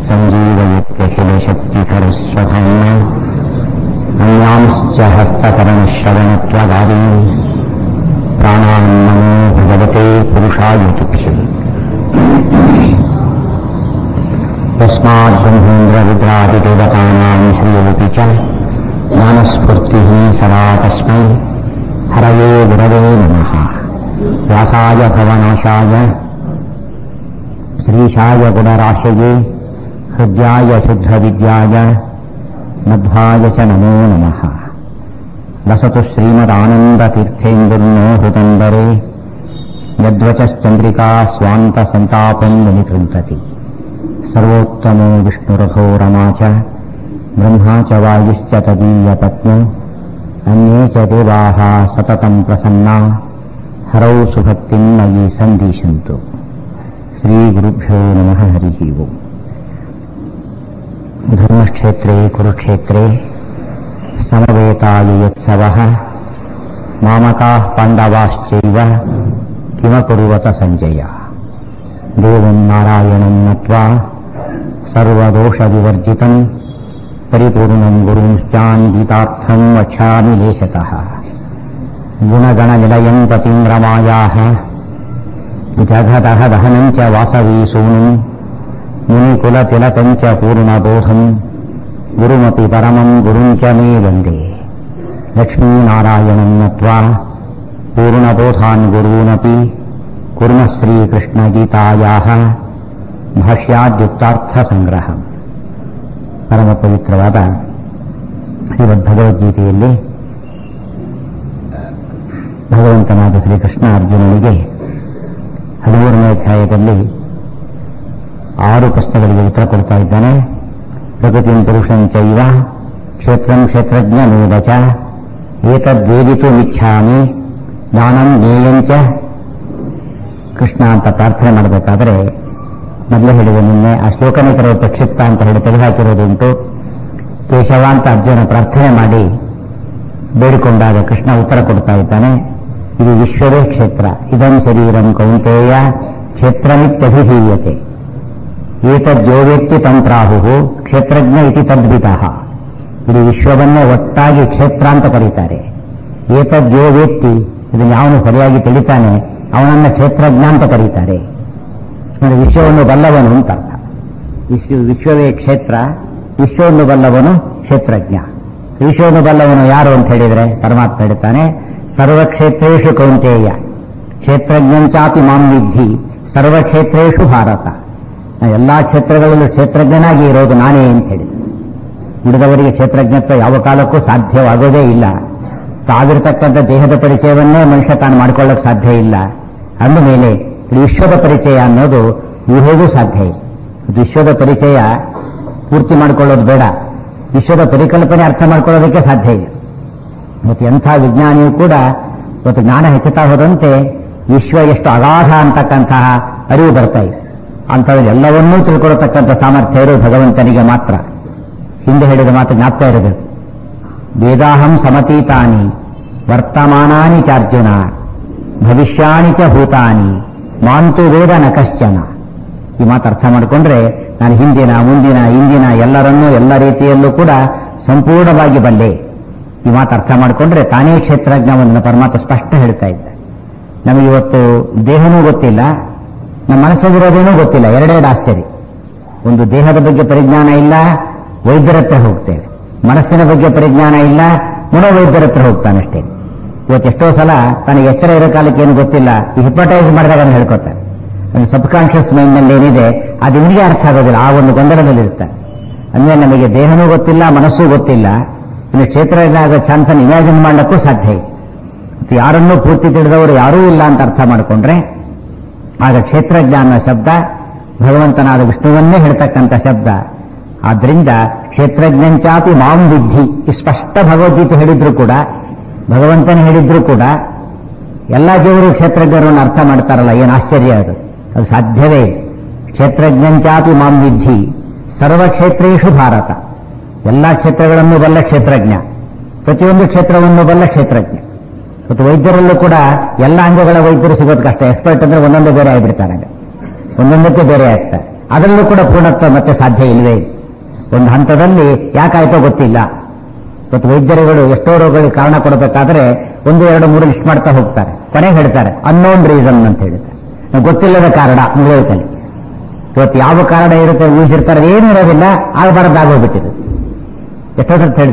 ಸಂಜೀವಯತ್ಯಖಿಲಶಕ್ತಿಧರಸ್ವಧಾಮ್ನ ಅನ್ಯಾಂಶ್ಚ ಹಸ್ತಕರಣಶ್ರವಣತ್ವಗಾದೀನ್ ಪ್ರಾಣಾನ್ನಮೋ ಭಗವತೆ ಪುರುಷಾಯ ತುಭ್ಯಂ. ತಸ್ಮಾತ್ ಬ್ರಹ್ಮೇಂದ್ರ ರುದ್ರಾದಿದೇವತಾನಾಂ ಶ್ರೇಯೋಪಿ ಚ ಜ್ಞಾನಸ್ಫೂರ್ತಿ ಸದಾ ತಸ್ಮೈ ಹರಯೇ ಗುರವೇ ನಮಃ. ವ್ಯಾಸಾಯ ಭವನಾಶಾಯ ಶ್ರೀಶಾಯ ಗುಣರಾಶಯೇ ಹೃದ್ಯಾಯ ಶುದ್ಧವಿದ್ಯಾಯ ಮಧ್ವಾಯ ಚ ನಮೋ ನಮಃ. ಲಸತು ಶ್ರೀಮದಾನಂದತೀರ್ಥೇಂದುರ್ನೋ ಹೃದಂಬರೆ ಯದ್ವಚಶ್ಚಂದ್ರಿಕಾ ಸ್ವಾಂತಸಂತಾಪಂ ವಿನಿಕೃಂತತಿ. ಸರ್ವೋತ್ತಮೋ ವಿಷ್ಣುರಥೋ ರಮಾ ಚ ಬ್ರಹ್ಮಾ ಚ ವಾಯುಶ್ಚ ತದೀಯಪತ್ನೌ ಅನ್ಯೇ ಚ ದೇವಾಃ ಸತತಂ ಪ್ರಸನ್ನಾ ಹರೌ ಸುಭಕ್ತಿಂ ಮಯಿ ಸಂದಿಶಂತು. ಶ್ರೀಗುರುಭ್ಯೋ ನಮಃ. ಹರಿ ಓಂ. ಧರ್ಮಕ್ಷೇತ್ರೇ ಕುರುಕ್ಷೇತ್ರೇ ಸಮವೇತಾಯುತ್ಸವಃ ಮಾಮಕಾಃ ಪಾಂಡವಾಶ್ಚೈವ ಕಿಮಕುರ್ವತ ಸಂಜಯ. ದೇವಂ ನಾರಾಯಣಂ ನತ್ವಾ ಸರ್ವದೋಷವಿವರ್ಜಿತಂ ಪರಿಪೂರ್ಣಂ ಗುರುಂಶ್ಚಾನ್ ಗೀತಾರ್ಥಂ ವಕ್ಷ್ಯಾಮಿ ಲೇಶತಃ. ಗುಣಗಣನಿಲಯಂ ಪತಿಂ ರಮಾಯಾಃ ಜಗತಃ ದಹನಂ ಚ ವಾಸವೀಸೂನುಂ ಮುನಿಕುಲತಿಲಕಂ ಚ ಪೂರ್ಣಬೋಧಂ ಗುರುಮಪಿ ಪರಮಂ ಗುರುಂ ಚ ಮೇ ವಂದೇ. ಲಕ್ಷ್ಮೀನಾರಾಯಣಂ ನತ್ವಾ ಪೂರ್ಣಬೋಧಾನ್ ಗುರೂನಪಿ ಕುರ್ಮಃ ಶ್ರೀಕೃಷ್ಣಗೀತಾಯಾಃ ಭಾಷ್ಯಾದ್ಯುಕ್ತಾರ್ಥಸಂಗ್ರಹಂ. ಪರಮ ಪವಿತ್ರವಾದ ಶ್ರೀಮದ್ಭಗವದ್ಗೀತೆಯಲ್ಲಿ ಭಗವಂತನಾದ ಶ್ರೀಕೃಷ್ಣ ಅರ್ಜುನನಿಗೆ 13ನೇ ಅಧ್ಯಾಯದಲ್ಲಿ 6 ಪ್ರಶ್ನೆಗಳಿಗೆ ಉತ್ತರ ಕೊಡ್ತಾ ಇದ್ದಾನೆ. ಪ್ರಕೃತಿಂ ಪುರುಷಂ ಚೈವ ಕ್ಷೇತ್ರಂ ಕ್ಷೇತ್ರಜ್ಞನೋ ಚ ಏತದ್ವೇದಿತುಮಿಚ್ಛಾಮಿ ಜ್ಞಾನಂ ಜ್ಞೇಯಂಚ. ಕೃಷ್ಣ ಅಂತ ಪ್ರಾರ್ಥನೆ ಮಾಡಬೇಕಾದ್ರೆ ಮೊದಲೇ ಹೇಳಿದ ನಿನ್ನೆ ಆ ಶ್ಲೋಕನೇ ಕೆಲವು ಪ್ರಕ್ಷಿಪ್ತ ಅಂತ ಹೇಳಿ ತೆಗೆದುಹಾಕಿರೋದುಂಟು. ಕೇಶವ ಅಂತ ಅರ್ಜುನ ಪ್ರಾರ್ಥನೆ ಮಾಡಿ ಬೇಡಿಕೊಂಡಾಗ ಕೃಷ್ಣ ಉತ್ತರ ಕೊಡ್ತಾ ಇದ್ದಾನೆ. ಇದು ವಿಶ್ವವೇ ಕ್ಷೇತ್ರ. ಇದಂ ಶರೀರಂ ಕೌಂತೇಯ ಕ್ಷೇತ್ರಮಿತ್ಯಭಿಧೀಯತೆ. ಏತದ್ಯೋವೇತ್ತಿ ತಂ ಪ್ರಾಹುಃ ಕ್ಷೇತ್ರಜ್ಞ ಇತಿ ತದ್ವಿತಃ. ಇದು ವಿಶ್ವವನ್ನೇ ಒಟ್ಟಾಗಿ ಕ್ಷೇತ್ರ ಅಂತ ಕರೀತಾರೆ. ಏತದ್ಯೋವೇತ್ತಿ, ಇದನ್ನು ಯಾವನು ಸರಿಯಾಗಿ ತಿಳಿತಾನೆ ಅವನನ್ನ ಕ್ಷೇತ್ರಜ್ಞ ಅಂತ ಕರೀತಾರೆ. ವಿಶ್ವವನ್ನು ಬಲ್ಲವನು ಅಂತ ಅರ್ಥ. ವಿಶ್ವವೇ ಕ್ಷೇತ್ರ, ವಿಶ್ವವನ್ನು ಬಲ್ಲವನು ಕ್ಷೇತ್ರಜ್ಞ. ವಿಶ್ವವನ್ನು ಬಲ್ಲವನು ಯಾರು ಅಂತ ಹೇಳಿದ್ರೆ ಪರಮಾತ್ಮ ಹೇಳ್ತಾನೆ, ಸರ್ವಕ್ಷೇತ್ರೇಷು ಕೌಂತೇಯ ಕ್ಷೇತ್ರಜ್ಞಂಚಾಪಿ ಮಾಂ ವಿದ್ಧಿ ಸರ್ವಕ್ಷೇತ್ರೇಷು ಭಾರತ. ಎಲ್ಲಾ ಕ್ಷೇತ್ರಗಳಲ್ಲೂ ಕ್ಷೇತ್ರಜ್ಞನಾಗಿ ಇರೋದು ನಾನೇ ಅಂತ ಹೇಳಿದೆ. ಉಳಿದವರಿಗೆ ಕ್ಷೇತ್ರಜ್ಞತ್ವ ಯಾವ ಕಾಲಕ್ಕೂ ಸಾಧ್ಯವಾಗೋದೇ ಇಲ್ಲ. ತಾವಿರತಕ್ಕಂಥ ದೇಹದ ಪರಿಚಯವನ್ನೇ ಮನುಷ್ಯ ತಾನು ಮಾಡಿಕೊಳ್ಳಕ್ಕೆ ಸಾಧ್ಯ ಇಲ್ಲ. ಅಂದ ಮೇಲೆ ವಿಶ್ವದ ಪರಿಚಯ ಅನ್ನೋದು ಊಹೆಗೂ ಸಾಧ್ಯ ಇಲ್ಲ. ವಿಶ್ವದ ಪರಿಚಯ ಪೂರ್ತಿ ಮಾಡಿಕೊಳ್ಳೋದು ಬೇಡ, ವಿಶ್ವದ ಪರಿಕಲ್ಪನೆ ಅರ್ಥ ಮಾಡ್ಕೊಳ್ಳೋದಕ್ಕೆ ಸಾಧ್ಯ ಇಲ್ಲ. ಮತ್ತು ಎಂಥ ವಿಜ್ಞಾನಿಯೂ ಕೂಡ ಇವತ್ತು ಜ್ಞಾನ ಹೆಚ್ಚುತ್ತಾ ಹೋದಂತೆ ವಿಶ್ವ ಎಷ್ಟು ಅಗಾಧ ಅಂತಕ್ಕಂತಹ ಅರಿವು ಬರ್ತಾ ಇದೆ. ಅಂಥವೆಲ್ಲವನ್ನೂ ತಿಳ್ಕೊಳ್ಳತಕ್ಕಂಥ ಸಾಮರ್ಥ್ಯ ಇರೋ ಭಗವಂತನಿಗೆ ಮಾತ್ರ. ಹಿಂದೆ ಹೇಳಿದ ಮಾತು ಜ್ಞಾಪಕ ಇರಬೇಕು. ವೇದಾಹಂ ಸಮತೀತಾನಿ ವರ್ತಮಾನಾನಿ ಚಾರ್ಜುನ ಭವಿಷ್ಯಾಣಿ ಚ ಭೂತಾನಿ ಮಾಂತು ವೇದ ನ ಕಶ್ಚನ. ಈ ಮಾತು ಅರ್ಥ ಮಾಡಿಕೊಂಡ್ರೆ ನಾನು ಹಿಂದಿನ ಮುಂದಿನ ಇಂದಿನ ಎಲ್ಲರನ್ನೂ ಎಲ್ಲ ರೀತಿಯಲ್ಲೂ ಕೂಡ ಸಂಪೂರ್ಣವಾಗಿ ಬಲ್ಲೆ. ಈ ಮಾತು ಅರ್ಥ ಮಾಡಿಕೊಂಡ್ರೆ ತಾನೇ ಕ್ಷೇತ್ರಜ್ಞವನ್ನು ಪರಮಾತ್ಮ ಸ್ಪಷ್ಟ ಹೇಳ್ತಾ ಇದ್ದ. ನಮಗಿವತ್ತು ದೇಹನೂ ಗೊತ್ತಿಲ್ಲ, ನಮ್ಮ ಮನಸ್ಸಲ್ಲಿರೋದೇನೂ ಗೊತ್ತಿಲ್ಲ. ಎರಡೆರಡು ಆಶ್ಚರ್ಯ. ಒಂದು ದೇಹದ ಬಗ್ಗೆ ಪರಿಜ್ಞಾನ ಇಲ್ಲ, ವೈದ್ಯರ ಹತ್ರ ಹೋಗ್ತೇವೆ. ಮನಸ್ಸಿನ ಬಗ್ಗೆ ಪರಿಜ್ಞಾನ ಇಲ್ಲ, ಮನೋವೈದ್ಯರ ಹತ್ರ ಹೋಗ್ತಾನಷ್ಟೇ. ಇವತ್ತು ಎಷ್ಟೋ ಸಲ ತನಗೆ ಎಚ್ಚರ ಇರೋ ಕಾಲಕ್ಕೆ ಏನು ಗೊತ್ತಿಲ್ಲ, ಈ ಹಿಪ್ನಟೈಸ್ ಮಾಡಿದಾಗ ಹೇಳ್ಕೊತಾನೆ. ಸಬ್ ಕಾನ್ಷಿಯಸ್ ಮೈಂಡ್ ನಲ್ಲಿ ಏನಿದೆ ಅದು ಇವನಿಗೆ ಅರ್ಥ ಆಗೋದಿಲ್ಲ. ಆ ಒಂದು ಗೊಂದಲದಲ್ಲಿರ್ತಾನೆ. ಅಂದ್ರೆ ನಮಗೆ ದೇಹನೂ ಗೊತ್ತಿಲ್ಲ, ಮನಸ್ಸೂ ಗೊತ್ತಿಲ್ಲ, ಇನ್ನು ಕ್ಷೇತ್ರಜ್ಞ ಆಗೋ ಚಾನ್ಸನ್ನು ಇಮ್ಯಾಜಿನ್ ಮಾಡಕ್ಕೂ ಸಾಧ್ಯ ಇಲ್ಲ. ಯಾರನ್ನೂ ಪೂರ್ತಿ ತಿಳಿದವರು ಯಾರೂ ಇಲ್ಲ ಅಂತ ಅರ್ಥ ಮಾಡಿಕೊಂಡ್ರೆ ಆಗ ಕ್ಷೇತ್ರಜ್ಞ ಅನ್ನೋ ಶಬ್ದ ಭಗವಂತನಾದ ವಿಷ್ಣುವನ್ನೇ ಹೇಳ್ತಕ್ಕಂಥ ಶಬ್ದ. ಆದ್ರಿಂದ ಕ್ಷೇತ್ರಜ್ಞಂಚಾಪಿ ಮಾಂ ವಿದ್ಧಿ ಈ ಸ್ಪಷ್ಟ ಭಗವದ್ಗೀತೆ ಹೇಳಿದ್ರು ಕೂಡ, ಭಗವಂತನೇ ಹೇಳಿದ್ರು ಕೂಡ ಎಲ್ಲ ಜೀವರು ಕ್ಷೇತ್ರಜ್ಞರನ್ನು ಅರ್ಥ ಮಾಡ್ತಾರಲ್ಲ, ಏನು ಆಶ್ಚರ್ಯ ಅದು. ಅದು ಸಾಧ್ಯವೇ ಇಲ್ಲ. ಕ್ಷೇತ್ರಜ್ಞಂಚಾಪಿ ಮಾಂ ವಿದ್ಧಿ ಸರ್ವಕ್ಷೇತ್ರೇಷು ಭಾರತ. ಎಲ್ಲ ಕ್ಷೇತ್ರಗಳನ್ನು ಬಲ್ಲ ಕ್ಷೇತ್ರಜ್ಞ, ಪ್ರತಿಯೊಂದು ಕ್ಷೇತ್ರವನ್ನು ಬಲ್ಲ ಕ್ಷೇತ್ರಜ್ಞ. ಮತ್ತು ವೈದ್ಯರಲ್ಲೂ ಕೂಡ ಎಲ್ಲ ಅಂಗಗಳ ವೈದ್ಯರು ಸಿಗೋದು ಕಷ್ಟ. ಎಕ್ಸ್ಪರ್ಟ್ ಅಂದ್ರೆ ಒಂದೊಂದು ಬೇರೆ ಆಗಿಬಿಡ್ತಾರೆ, ಒಂದೊಂದಕ್ಕೆ ಬೇರೆ ಆಗ್ತಾರೆ. ಅದರಲ್ಲೂ ಕೂಡ ಪೂರ್ಣತ್ವ ಮತ್ತೆ ಸಾಧ್ಯ ಇಲ್ಲವೇ ಇಲ್ಲ. ಒಂದು ಹಂತದಲ್ಲಿ ಯಾಕಾಯ್ತೋ ಗೊತ್ತಿಲ್ಲ. ಇವತ್ತು ವೈದ್ಯರುಗಳು ಎಷ್ಟೋ ರೋಗಗಳಿಗೆ ಕಾರಣ ಕೊಡಬೇಕಾದ್ರೆ 1, 2, 3 ಲಿಸ್ಟ್ ಮಾಡ್ತಾ ಹೋಗ್ತಾರೆ. ಕೊನೆಗೆ ಹೇಳ್ತಾರೆ ಅನ್ನೋನ್ ರೀಸನ್ ಅಂತ ಹೇಳ್ತಾರೆ. ಗೊತ್ತಿಲ್ಲದ ಕಾರಣ ಮುಗಿಯುತ್ತಲ್ಲಿ. ಇವತ್ತು ಯಾವ ಕಾರಣ ಇರುತ್ತೆ ಊಹಿಸಿರ್ತಾರೆ, ಏನು ಇರೋದಿಲ್ಲ, ಆಗಬಾರದಾಗೋಗ್ಬಿಟ್ಟಿದೆ. ಎಷ್ಟೋ ಹೇಳ್ತಾರೆ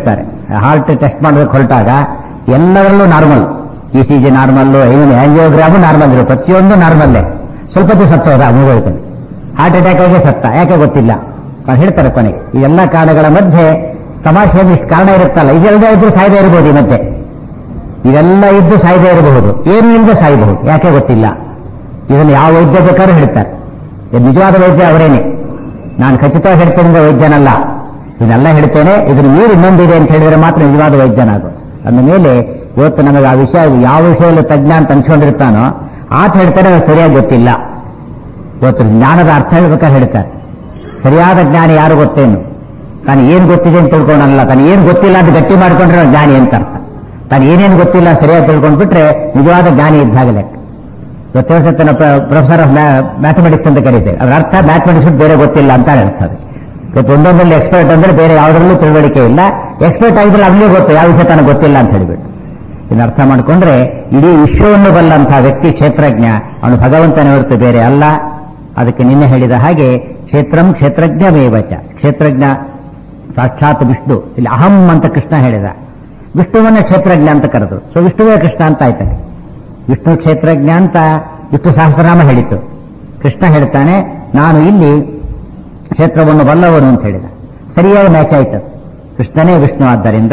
ಹಾರ್ಟ್ ಟೆಸ್ಟ್ ಮಾಡಬೇಕು ಹೊರಟಾಗ ಎಲ್ಲದರಲ್ಲೂ normal, ECG normal, even angiogram normal ಇರೋ, ಪ್ರತಿಯೊಂದು ನಾರ್ಮಲ್ಲೇ. ಸ್ವಲ್ಪ ದಿವಸ ಸತ್ತೋದ ಮುಗಿದೋಯ್ತಾನೆ. ಹಾರ್ಟ್ ಅಟ್ಯಾಕ್ ಆಗಿ ಸತ್ತ, ಯಾಕೆ ಗೊತ್ತಿಲ್ಲ. ಅವ್ರು ಹೇಳ್ತಾರೆ ಕೊನೆಗೆ ಇವೆಲ್ಲ ಕಾರಣಗಳ ಮಧ್ಯೆ ಸಮಾಜದಲ್ಲಿ ಇಷ್ಟು ಕಾರಣ ಇರುತ್ತಲ್ಲ, ಇದೆಲ್ಲ ಇದ್ದು ಸಾಯ್ದೇ ಇರಬಹುದು. ಈ ಮಧ್ಯೆ ಇವೆಲ್ಲ ಇದ್ದು ಸಾಯ್ದೇ ಇರಬಹುದು, ಏನೂ ಇಲ್ಲದೆ ಸಾಯಬಹುದು, ಯಾಕೆ ಗೊತ್ತಿಲ್ಲ. ಇದನ್ನು ಯಾವ ವೈದ್ಯ ಬೇಕಾದ್ರೂ ಹೇಳ್ತಾರೆ. ನಿಜವಾದ ವೈದ್ಯ ಅವರೇನೆ. ನಾನು ಖಚಿತವಾಗಿ ಹೇಳ್ತೇನೆ ವೈದ್ಯನಲ್ಲ, ಇದನ್ನೆಲ್ಲ ಹೇಳ್ತೇನೆ, ಇದನ್ನು ಮೀರಿ ಇನ್ನೊಂದಿದೆ ಅಂತ ಹೇಳಿದ್ರೆ ಮಾತ್ರ ನಿಜವಾದ ವೈದ್ಯನಾಗು. ಅಂದ ಮೇಲೆ ಇವತ್ತು ನಮಗೆ ಆ ವಿಷಯ ಯಾವ ವಿಷಯದಲ್ಲಿ ತಜ್ಞ ಅಂತ ಅನ್ಸ್ಕೊಂಡಿರ್ತಾನೋ ಆತ ಹೇಳ್ತಾರೆ, ಅದು ಸರಿಯಾಗಿ ಗೊತ್ತಿಲ್ಲ. ಇವತ್ತು ಜ್ಞಾನದ ಅರ್ಥ ಹೇಳ್ಬೇಕಾದ್ರೆ ಹೇಳ್ತಾರೆ, ಸರಿಯಾದ ಜ್ಞಾನಿ ಯಾರು ಗೊತ್ತೇನು, ತಾನು ಏನ್ ಗೊತ್ತಿದೆ ಅಂತ ತಿಳ್ಕೊಂಡಲ್ಲ, ತಾನು ಏನ್ ಗೊತ್ತಿಲ್ಲ ಅಂತ ಗಟ್ಟಿ ಮಾಡ್ಕೊಂಡ್ರೆ ಜ್ಞಾನಿ ಅಂತ ಅರ್ಥ. ತಾನು ಏನೇನು ಗೊತ್ತಿಲ್ಲ ಸರಿಯಾಗಿ ತಿಳ್ಕೊಂಡ್ಬಿಟ್ರೆ ನಿಜವಾದ ಜ್ಞಾನಿ ಇದ್ದಾಗ ಲೆಕ್ಕ. ಇವತ್ತು ಪ್ರೊಫೆಸರ್ ಆಫ್ ಮ್ಯಾಥಮೆಟಿಕ್ಸ್ ಅಂತ ಕರೀತೇವೆ, ಅದರ ಅರ್ಥ ಮ್ಯಾಥಮೆಟಿಕ್ಸ್ ಬೇರೆ ಗೊತ್ತಿಲ್ಲ ಅಂತ ಇರ್ತದೆ. ಇವತ್ತು ಒಂದೊಂದಲ್ಲಿ ಎಕ್ಸ್ಪರ್ಟ್ ಅಂದ್ರೆ ಬೇರೆ ಯಾವುದರಲ್ಲೂ ತಿಳುವಳಿಕೆ ಇಲ್ಲ, ಎಕ್ಸ್ಪರ್ಟ್ ಆಗಿದ್ರೆ ಅವನಿಗೆ ಗೊತ್ತು ಯಾವ ವಿಷಯ ತನಗೆ ಗೊತ್ತಿಲ್ಲ ಅಂತ ಹೇಳಿಬಿಟ್ಟು. ಇದನ್ನ ಅರ್ಥ ಮಾಡ್ಕೊಂಡ್ರೆ ಇಡೀ ವಿಶ್ವವನ್ನು ಬಲ್ಲಂತಹ ವ್ಯಕ್ತಿ ಕ್ಷೇತ್ರಜ್ಞ, ಅವನು ಭಗವಂತನ ಹೊರತು ಬೇರೆ ಅಲ್ಲ. ಅದಕ್ಕೆ ನಿನ್ನೆ ಹೇಳಿದ ಹಾಗೆ ಕ್ಷೇತ್ರಂ ಕ್ಷೇತ್ರಜ್ಞಮೇವಚ, ಕ್ಷೇತ್ರಜ್ಞ ಸಾಕ್ಷಾತ್ ವಿಷ್ಣು. ಇಲ್ಲಿ ಅಹಂ ಅಂತ ಕೃಷ್ಣ ಹೇಳಿದ, ವಿಷ್ಣುವನ್ನ ಕ್ಷೇತ್ರಜ್ಞ ಅಂತ ಕರೆದು, ಸೊ ವಿಷ್ಣುವೇ ಕೃಷ್ಣ ಅಂತ ಆಯ್ತಾನೆ. ವಿಷ್ಣು ಕ್ಷೇತ್ರಜ್ಞ ಅಂತ ವಿಷ್ಣು ಸಹಸ್ರನಾಮ ಹೇಳಿತು. ಕೃಷ್ಣ ಹೇಳ್ತಾನೆ ನಾನು ಇಲ್ಲಿ ಕ್ಷೇತ್ರವನ್ನು ಬಲ್ಲವನು ಅಂತ ಹೇಳಿದ. ಸರಿಯಾಗಿ ಮ್ಯಾಚ್ ಆಯ್ತು. ಕೃಷ್ಣನೇ ವಿಷ್ಣು, ಆದ್ದರಿಂದ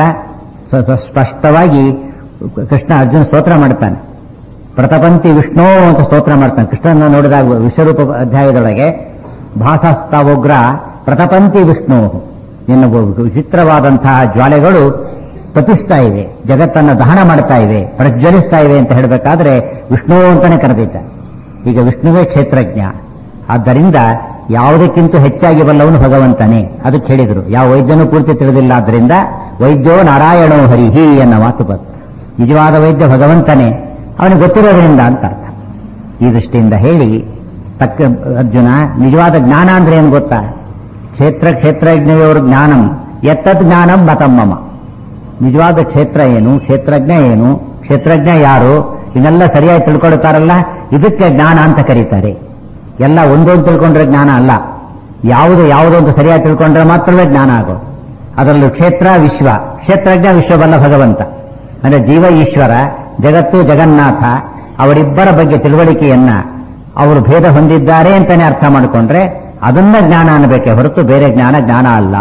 ಸ್ಪಷ್ಟವಾಗಿ ಕೃಷ್ಣ ಅರ್ಜುನ ಸ್ತೋತ್ರ ಮಾಡ್ತಾನೆ. ಪ್ರತಪಂತಿ ವಿಷ್ಣು ಅಂತ ಸ್ತೋತ್ರ ಮಾಡ್ತಾನೆ. ಕೃಷ್ಣನ ನೋಡಿದಾಗ ವಿಶ್ವರೂಪ ಅಧ್ಯಾಯದೊಳಗೆ ಭಾಸಸ್ತಾವೋಗ್ರ ಪ್ರತಪಂತಿ ವಿಷ್ಣು, ನಿನ್ನ ವಿಚಿತ್ರವಾದಂತಹ ಜ್ವಾಲೆಗಳು ತಪಿಸ್ತಾ ಇವೆ, ಜಗತ್ತನ್ನು ದಹನ ಮಾಡ್ತಾ ಇವೆ, ಪ್ರಜ್ವಲಿಸ್ತಾ ಇವೆ ಅಂತ ಹೇಳಬೇಕಾದ್ರೆ ವಿಷ್ಣು ಅಂತಾನೆ ಕರೆದಿದ್ದ. ಈಗ ವಿಷ್ಣುವೇ ಕ್ಷೇತ್ರಜ್ಞ, ಆದ್ದರಿಂದ ಯಾವುದಕ್ಕಿಂತ ಹೆಚ್ಚಾಗಿ ಬಲ್ಲವನು ಭಗವಂತನೇ. ಅದಕ್ಕೆ ಹೇಳಿದ್ರು ಯಾವ ವೈದ್ಯನೂ ಪೂರ್ತಿ ತಿಳಿದಿಲ್ಲ, ಆದ್ರಿಂದ ವೈದ್ಯೋ ನಾರಾಯಣೋ ಹರಿಹಿ ಅನ್ನೋ ಮಾತು ಬಂತು. ನಿಜವಾದ ವೈದ್ಯ ಭಗವಂತನೇ, ಅವನಿಗೆ ಗೊತ್ತಿರೋದ್ರಿಂದ ಅಂತ ಅರ್ಥ. ಈ ದೃಷ್ಟಿಯಿಂದ ಹೇಳಿ ಅರ್ಜುನ ನಿಜವಾದ ಜ್ಞಾನ ಅಂದ್ರೆ ಏನು ಗೊತ್ತಾ? ಕ್ಷೇತ್ರಜ್ಞೆಯವರು ಜ್ಞಾನಂ ಎತ್ತದ್ ಜ್ಞಾನಂ ಮತಮ್ಮಮ. ನಿಜವಾದ ಕ್ಷೇತ್ರ ಏನು, ಕ್ಷೇತ್ರಜ್ಞ ಏನು, ಕ್ಷೇತ್ರಜ್ಞ ಯಾರು, ಇದನ್ನೆಲ್ಲ ಸರಿಯಾಗಿ ತಿಳ್ಕೊಳ್ತಾರಲ್ಲ, ಇದಕ್ಕೆ ಜ್ಞಾನ ಅಂತ ಕರೀತಾರೆ. ಎಲ್ಲ ಒಂದೊಂದು ತಿಳ್ಕೊಂಡ್ರೆ ಜ್ಞಾನ ಅಲ್ಲ, ಯಾವುದೊಂದು ಸರಿಯಾಗಿ ತಿಳ್ಕೊಂಡ್ರೆ ಮಾತ್ರವೇ ಜ್ಞಾನ ಆಗೋದು. ಅದರಲ್ಲೂ ಕ್ಷೇತ್ರ ವಿಶ್ವ, ಕ್ಷೇತ್ರಜ್ಞ ವಿಶ್ವಬಲ್ಲ ಭಗವಂತ ಅಂದ್ರೆ ಜೀವ ಈಶ್ವರ, ಜಗತ್ತು ಜಗನ್ನಾಥ, ಅವರಿಬ್ಬರ ಬಗ್ಗೆ ತಿಳುವಳಿಕೆಯನ್ನ ಅವರು ಭೇದ ಹೊಂದಿದ್ದಾರೆ ಅಂತಾನೆ ಅರ್ಥ ಮಾಡಿಕೊಂಡ್ರೆ ಅದನ್ನ ಜ್ಞಾನ ಅನ್ನಬೇಕೆ ಹೊರತು ಬೇರೆ ಜ್ಞಾನ ಅಲ್ಲ.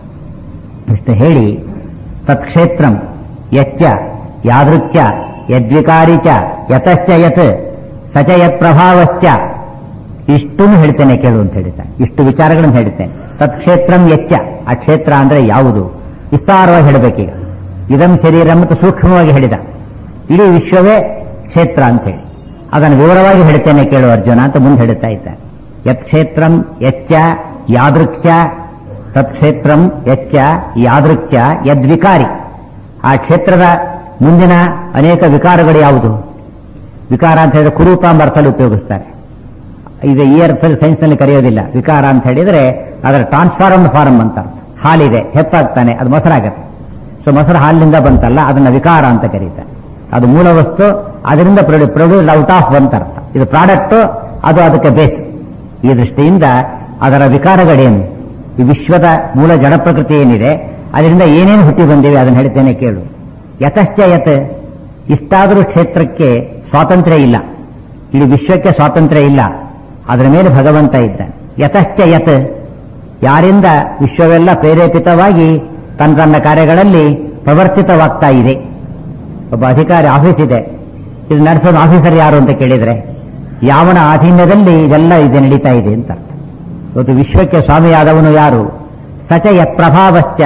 ಇಷ್ಟು ಹೇಳಿ ತತ್ಕ್ಷೇತ್ರಂ ಯಚ್ಚ ಯಾದೃಚ್ಛ ಯದ್ವಿಕಾರಿ ಚ ಯತಶ್ಚ ಯತ್ ಸಚ ಯತ್ ಪ್ರಭಾವಶ್ಚ, ಇಷ್ಟನ್ನು ಹೇಳ್ತೇನೆ ಕೇಳು ಅಂತ ಹೇಳಿದ್ದಾನೆ. ಇಷ್ಟು ವಿಚಾರಗಳನ್ನು ಹೇಳ್ತೇನೆ. ತತ್ಕ್ಷೇತ್ರಂ ಯಚ್ಚ, ಆ ಕ್ಷೇತ್ರ ಅಂದ್ರೆ ಯಾವುದು ವಿಸ್ತಾರವಾಗಿ ಹೇಳಬೇಕೀಗ. ಇದಂ ಶರೀರಂ ಮತ್ತು ಸೂಕ್ಷ್ಮವಾಗಿ ಹೇಳಿದ, ಇಡೀ ವಿಶ್ವವೇ ಕ್ಷೇತ್ರ ಅಂತ ಹೇಳಿ ಅದನ್ನು ವಿವರವಾಗಿ ಹೇಳ್ತೇನೆ ಕೇಳು ಅರ್ಜುನ ಅಂತ ಮುಂದೆ ಹೇಳ್ತಾ ಇದ್ದಾನೆ. ಯತ್ ಕ್ಷೇತ್ರಂ ಯಚ್ಚ ಯಾದೃಚ್ಛ, ತತ್ಕ್ಷೇತ್ರಂ ಯಚ್ಚ ಯಾದೃಚ್ಛ ಯದ್ವಿಕಾರಿ, ಆ ಕ್ಷೇತ್ರದ ಮುಂದಿನ ಅನೇಕ ವಿಕಾರಗಳು ಯಾವುದು? ವಿಕಾರ ಅಂತ ಹೇಳಿದ್ರೆ ಕುರೂಪ ಎಂಬ ಅರ್ಥದಲ್ಲಿ ಉಪಯೋಗಿಸ್ತಾರೆ. ಇದು ಈ ಅರ್ಥದಲ್ಲಿ ಸೈನ್ಸ್ ನಲ್ಲಿ ಕರೆಯೋದಿಲ್ಲ. ವಿಕಾರ ಅಂತ ಹೇಳಿದ್ರೆ ಅದರ ಟ್ರಾನ್ಸ್ಫಾರ್ಮ್ ಫಾರ್ಮ್ ಅಂತ ಅರ್ಥ. ಹಾಲಿದೆ, ಹೆಪ್ಪಾಗ್ತಾನೆ, ಅದು ಮೊಸರಾಗತ್ತೆ. ಸೊ ಮೊಸರು ಹಾಲಿನಿಂದ ಬಂತಲ್ಲ, ಅದನ್ನ ವಿಕಾರ ಅಂತ ಕರೀತಾರೆ. ಅದು ಮೂಲ ವಸ್ತು, ಅದರಿಂದ ಪ್ರೊಡ್ಯೂಸ್ಡ್ ಔಟ್ ಆಫ್ ಅಂತ ಅರ್ಥ. ಇದು ಪ್ರಾಡಕ್ಟ್, ಅದು ಅದಕ್ಕೆ ಬೇಸ್. ಈ ದೃಷ್ಟಿಯಿಂದ ಅದರ ವಿಕಾರಗಳೇನು, ಈ ವಿಶ್ವದ ಮೂಲ ಜಡ ಪ್ರಕೃತಿ ಏನಿದೆ, ಅದರಿಂದ ಏನೇನು ಹುಟ್ಟಿ ಬಂದಿವೆ ಅದನ್ನು ಹೇಳ್ತೇನೆ ಕೇಳು. ಯತಶ್ಚ ಯತ್, ಇಷ್ಟಾದರೂ ಕ್ಷೇತ್ರಕ್ಕೆ ಸ್ವಾತಂತ್ರ್ಯ ಇಲ್ಲ, ಇಡೀ ವಿಶ್ವಕ್ಕೆ ಸ್ವಾತಂತ್ರ್ಯ ಇಲ್ಲ, ಅದರ ಮೇಲೆ ಭಗವಂತ ಇದ್ದಾನೆ. ಯತಶ್ಚ ಯತ್, ಯಾರಿಂದ ವಿಶ್ವವೆಲ್ಲ ಪ್ರೇರೇಪಿತವಾಗಿ ತನ್ನ ಕಾರ್ಯಗಳಲ್ಲಿ ಪ್ರವರ್ತಿತವಾಗ್ತಾ ಇದೆ. ಒಬ್ಬ ಅಧಿಕಾರಿ ಆಫೀಸ್ ಇದೆ, ಇದು ನಡೆಸೋದು ಆಫೀಸರ್ ಯಾರು ಅಂತ ಕೇಳಿದ್ರೆ ಯಾವನ ಆಧೀನ್ಯದಲ್ಲಿ ಇದೆಲ್ಲ ಇದು ನಡೀತಾ ಇದೆ ಅಂತ. ಇವತ್ತು ವಿಶ್ವಕ್ಕೆ ಸ್ವಾಮಿಯಾದವನು ಯಾರು? ಸಚ ಯತ್ ಪ್ರಭಾವಶ್ಚ,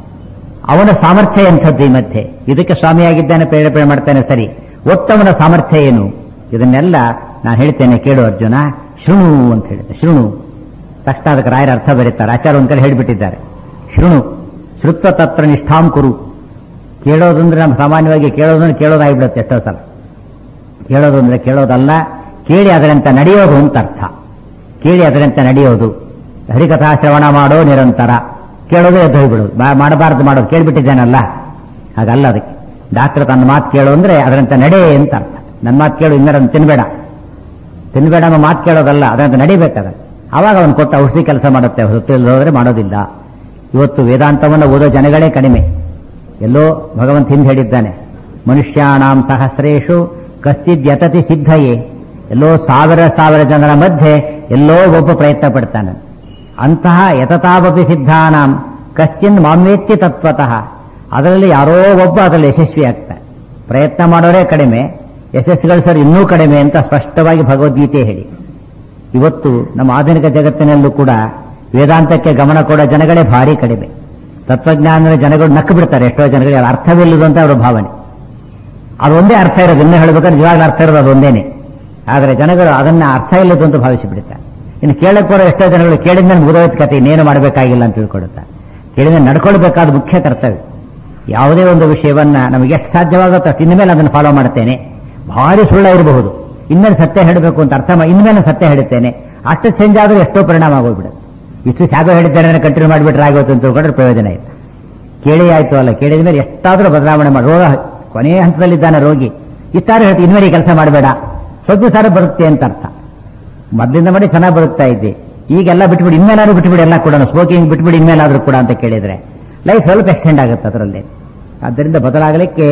ಅವನ ಸಾಮರ್ಥ್ಯ ಎಂಥದ್ದು ಈ ಮಧ್ಯೆ. ಇದಕ್ಕೆ ಸ್ವಾಮಿಯಾಗಿದ್ದಾನೆ, ಪ್ರೇರೇಪಣೆ ಮಾಡ್ತಾನೆ ಸರಿ, ಒತ್ತವನ ಸಾಮರ್ಥ್ಯ ಏನು? ಇದನ್ನೆಲ್ಲ ನಾನು ಹೇಳ್ತೇನೆ ಕೇಳು ಅರ್ಜುನ. ಶೃಣು ಅಂತ ಹೇಳಿದೆ. ಶೃಣು ತಕ್ಷಣ ಅದಕ್ಕೆ ರಾಯರ ಅರ್ಥ ಬರೀತಾರೆ. ಆಚಾರ್ಯ ಒಂದ್ ಕಡೆ ಹೇಳಿಬಿಟ್ಟಿದ್ದಾರೆ, ಶೃಣು ಶ್ರುತ್ವ ತತ್ರ ನಿಷ್ಠಾಂ ಕುರು. ಕೇಳೋದಂದ್ರೆ ನಮ್ಮ ಸಾಮಾನ್ಯವಾಗಿ ಕೇಳೋದಾಗ್ಬಿಡುತ್ತೆ ಎಷ್ಟೋ ಸಲ. ಕೇಳೋದು ಅಂದ್ರೆ ಕೇಳೋದಲ್ಲ, ಕೇಳಿ ಅದರಂತೆ ನಡೆಯೋದು ಅಂತ ಅರ್ಥ. ಕೇಳಿ ಅದರಂತೆ ನಡೆಯೋದು. ಹರಿಕಥಾ ಶ್ರವಣ ಮಾಡೋ ನಿರಂತರ, ಕೇಳೋದು ಎದ್ದು ಹೋಗ್ಬಿಡೋದು, ಮಾಡಬಾರದು ಮಾಡೋದು, ಕೇಳ್ಬಿಟ್ಟಿದ್ದೇನಲ್ಲ ಹಾಗಲ್ಲ. ಅದಕ್ಕೆ ಡಾಕ್ಟರ್ ತನ್ನ ಮಾತು ಕೇಳು ಅಂದ್ರೆ ಅದರಂತೆ ನಡೆ ಅಂತ ಅರ್ಥ. ನನ್ನ ಮಾತು ಕೇಳು, ಇನ್ನರನ್ನು ತಿನ್ಬೇಡ ನಮ್ಮ ಮಾತು ಕೇಳೋದಲ್ಲ, ಅದರಂತೆ ನಡಿಬೇಕಾದ. ಆವಾಗ ಅವನು ಕೊಟ್ಟ ಔಷಧಿ ಕೆಲಸ ಮಾಡುತ್ತೆ, ಹೊತ್ತಿಲ್ಲದೆ ಹೋದ್ರೆ ಮಾಡೋದಿಲ್ಲ. ಇವತ್ತು ವೇದಾಂತವನ್ನು ಓದೋ ಜನಗಳೇ ಕಡಿಮೆ. ಎಲ್ಲೋ ಭಗವಂತ ಹಿಂದೆ ಹೇಳಿದ್ದಾನೆ, ಮನುಷ್ಯಾಣಾಂ ಸಹಸ್ರೇಷು ಕಶ್ಚಿದ್ ಯತತಿ ಸಿದ್ಧಯೇ. ಎಲ್ಲೋ ಸಾವಿರ ಜನರ ಮಧ್ಯೆ ಎಲ್ಲೋ ಒಬ್ಬ ಪ್ರಯತ್ನ ಪಡ್ತಾನೆ. ಅಂತಹ ಯತತಾವಪಿ ಸಿದ್ಧಾನಾಂ ಕಶ್ಚಿನ್ ಮಾಮ್ವೇತ್ತಿ ತತ್ವತಃ. ಅದರಲ್ಲಿ ಯಾರೋ ಒಬ್ಬ ಅದರಲ್ಲಿ ಯಶಸ್ವಿ ಆಗ್ತಾನೆ. ಪ್ರಯತ್ನ ಮಾಡೋರೇ ಕಡಿಮೆ, ಯಶಸ್ಸು ಗಳಿಸೋರು ಇನ್ನೂ ಕಡಿಮೆ ಅಂತ ಸ್ಪಷ್ಟವಾಗಿ ಭಗವದ್ಗೀತೆ ಹೇಳಿ. ಇವತ್ತು ನಮ್ಮ ಆಧುನಿಕ ಜಗತ್ತಿನಲ್ಲೂ ಕೂಡ ವೇದಾಂತಕ್ಕೆ ಗಮನ ಕೊಡೋ ಜನಗಳೇ ಭಾರಿ ಕಡಿಮೆ. ತತ್ವಜ್ಞಾನದ ಜನಗಳು ನಕ್ಕು ಬಿಡ್ತಾರೆ. ಎಷ್ಟೋ ಜನಗಳಿಗೆ ಅದು ಅರ್ಥವಿಲ್ಲದು ಅಂತ ಅವರ ಭಾವನೆ. ಅದೊಂದೇ ಅರ್ಥ ಇರೋದು, ಇನ್ನೂ ಹೇಳ್ಬೇಕಾದ್ರೆ ಇವಾಗ ಅರ್ಥ ಇರೋದು ಅದೊಂದೇನೆ. ಆದರೆ ಜನಗಳು ಅದನ್ನ ಅರ್ಥ ಇಲ್ಲದು ಅಂತ ಭಾವಿಸಿಬಿಡ್ತಾರೆ. ಇನ್ನು ಕೇಳಕ್ಕೆ ಬರೋ ಎಷ್ಟೋ ಜನಗಳು ಕೇಳಿದ ಮುಗಿದೋಯ್ತು ಕತೆ, ಇನ್ನೇನು ಮಾಡಬೇಕಾಗಿಲ್ಲ ಅಂತ ತಿಳ್ಕೊಡುತ್ತಾರೆ. ಕೇಳಿದ ನಡ್ಕೊಳ್ಬೇಕಾದ ಮುಖ್ಯ ಕರ್ತವ್ಯ. ಯಾವುದೇ ಒಂದು ವಿಷಯವನ್ನ ನಮಗೆ ಎಷ್ಟು ಸಾಧ್ಯವಾಗುತ್ತೋ ಅಷ್ಟು ಇನ್ಮೇಲೆ ಅದನ್ನು ಫಾಲೋ ಮಾಡ್ತೇನೆ. ಭಾರಿ ಸುಳ್ಳ ಇರಬಹುದು, ಇನ್ಮೇಲೆ ಸತ್ಯ ಹೇಳಬೇಕು ಅಂತ ಅರ್ಥ ಇನ್ಮೇಲೆ ಸತ್ಯ ಹೇಳುತ್ತೇನೆ. ಅಷ್ಟು ಚೇಂಜ್ ಆದರೂ ಎಷ್ಟೋ ಪರಿಣಾಮ ಆಗೋಗ್ಬಿಡುತ್ತೆ. ಇಷ್ಟು ಸಾಗೋ ಹೇಳಿದ್ದೇನೆ ಕಂಟಿನ್ಯೂ ಮಾಡಿಬಿಟ್ರೆ ಆಗೋದು ಅಂತ ತಿಳ್ಕೊಂಡ್ರೆ ಪ್ರಯೋಜನ ಇಲ್ಲ. ಕೇಳಿ ಆಯ್ತು ಅಲ್ಲ, ಕೇಳಿದ ಮೇಲೆ ಎಷ್ಟಾದರೂ ಬದಲಾವಣೆ ಮಾಡಿ. ರೋಗ ಕೊನೆಯ ಹಂತದಲ್ಲಿದ್ದಾನೆ ರೋಗಿ, ಇಷ್ಟಾರು ಹೇಳ್ತು ಇನ್ಮೇಲೆ ಈ ಕೆಲಸ ಮಾಡಬೇಡ, ಸ್ವಲ್ಪ ಸಾರ ಬರುತ್ತೆ ಅಂತ ಅರ್ಥ. ಮೊದಲಿಂದ ಮಾಡಿ ಚೆನ್ನಾಗಿ ಬದುಕ್ತಾ ಇದ್ದೆ, ಈಗೆಲ್ಲ ಬಿಟ್ಬಿಡಿ, ಇನ್ಮೇಲಾದ್ರೂ ಬಿಟ್ಬಿಡಿ, ಎಲ್ಲ ಕೂಡ ಸ್ಮೋಕಿಂಗ್ ಬಿಟ್ಬಿಡಿ ಇನ್ಮೇಲಾದ್ರೂ ಕೂಡ ಅಂತ ಕೇಳಿದ್ರೆ ಲೈಫ್ ಸ್ವಲ್ಪ ಎಕ್ಸ್ಟೆಂಡ್ ಆಗುತ್ತೆ ಅದರಲ್ಲಿ. ಆದ್ದರಿಂದ ಬದಲಾಗಲಿಕ್ಕೆ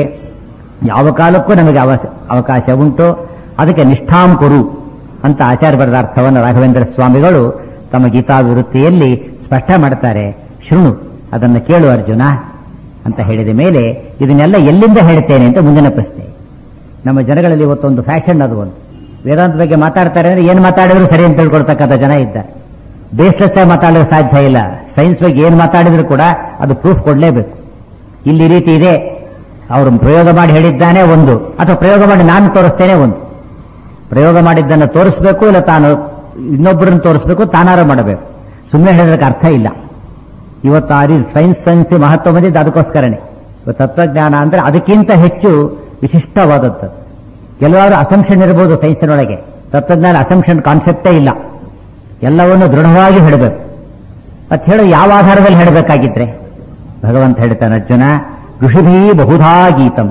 ಯಾವ ಕಾಲಕ್ಕೂ ನಮಗೆ ಅವಕಾಶ ಉಂಟು. ಅದಕ್ಕೆ ನಿಷ್ಠಾಂ ಕುರು ಅಂತ ಆಚಾರ್ಯ ಬರೆದ ಅರ್ಥವನ್ನು ರಾಘವೇಂದ್ರ ಸ್ವಾಮಿಗಳು ತಮ್ಮ ಗೀತಾವಿವೃತ್ತಿಯಲ್ಲಿ ಸ್ಪಷ್ಟ ಮಾಡ್ತಾರೆ. ಶೃಣು, ಅದನ್ನು ಕೇಳು ಅರ್ಜುನ ಅಂತ ಹೇಳಿದ ಮೇಲೆ ಇದನ್ನೆಲ್ಲ ಎಲ್ಲಿಂದ ಹೇಳ್ತೇನೆ ಅಂತ ಮುಂದಿನ ಪ್ರಶ್ನೆ. ನಮ್ಮ ಜನಗಳಲ್ಲಿ ಇವತ್ತೊಂದು ಫ್ಯಾಷನ್, ಅದು ಒಂದು ವೇದಾಂತ ಬಗ್ಗೆ ಮಾತಾಡ್ತಾರೆ ಅಂದ್ರೆ ಏನು ಮಾತಾಡಿದ್ರು ಸರಿ ಅಂತ ತಿಳ್ಕೊಳ್ತಕ್ಕಂಥ ಜನ ಇದ್ದಾರೆ. ಬೇಸ್ಲೆಸ್ ಆಗಿ ಮಾತಾಡಲು ಸಾಧ್ಯ ಇಲ್ಲ. ಸೈನ್ಸ್ ಬಗ್ಗೆ ಏನು ಮಾತಾಡಿದ್ರು ಕೂಡ ಅದು ಪ್ರೂಫ್ ಕೊಡಲೇಬೇಕು. ಇಲ್ಲಿ ರೀತಿ ಇದೆ, ಅವರು ಪ್ರಯೋಗ ಮಾಡಿ ಹೇಳಿದ್ದಾನೆ ಒಂದು, ಅಥವಾ ಪ್ರಯೋಗ ಮಾಡಿ ನಾನು ತೋರಿಸ್ತೇನೆ ಒಂದು. ಪ್ರಯೋಗ ಮಾಡಿದ್ದನ್ನು ತೋರಿಸಬೇಕು, ಇಲ್ಲ ತಾನು ಇನ್ನೊಬ್ಬರನ್ನು ತೋರಿಸಬೇಕು, ತಾನಾರು ಮಾಡಬೇಕು. ಸುಮ್ಮನೆ ಹೇಳೋದಕ್ಕೆ ಅರ್ಥ ಇಲ್ಲ. ಇವತ್ತು ಆ ರೀತಿ ಸೈನ್ಸ್ ಮಹತ್ವ ಬಂದಿದ್ದು ಅದಕ್ಕೋಸ್ಕರನೇ. ಇವತ್ತು ತತ್ವಜ್ಞಾನ ಅಂದ್ರೆ ಅದಕ್ಕಿಂತ ಹೆಚ್ಚು ವಿಶಿಷ್ಟವಾದದ್ದು. ಕೆಲವಾರು ಅಸಂಪ್ಷನ್ ಇರಬಹುದು ಸೈನ್ಸಿನೊಳಗೆ, ತತ್ವಜ್ಞಾನ ಅಸಂಪ್ಷನ್ ಕಾನ್ಸೆಪ್ಟೇ ಇಲ್ಲ. ಎಲ್ಲವನ್ನು ದೃಢವಾಗಿ ಹೇಳಬೇಕು. ಅಂತ ಹೇಳೋ ಯಾವ ಆಧಾರದಲ್ಲಿ ಹೇಳಬೇಕಾಗಿದ್ರೆ ಭಗವಂತ ಹೇಳ್ತಾನೆ, ಅರ್ಜುನ ಋಷಿಭೀ ಬಹುಧಾ ಗೀತಂ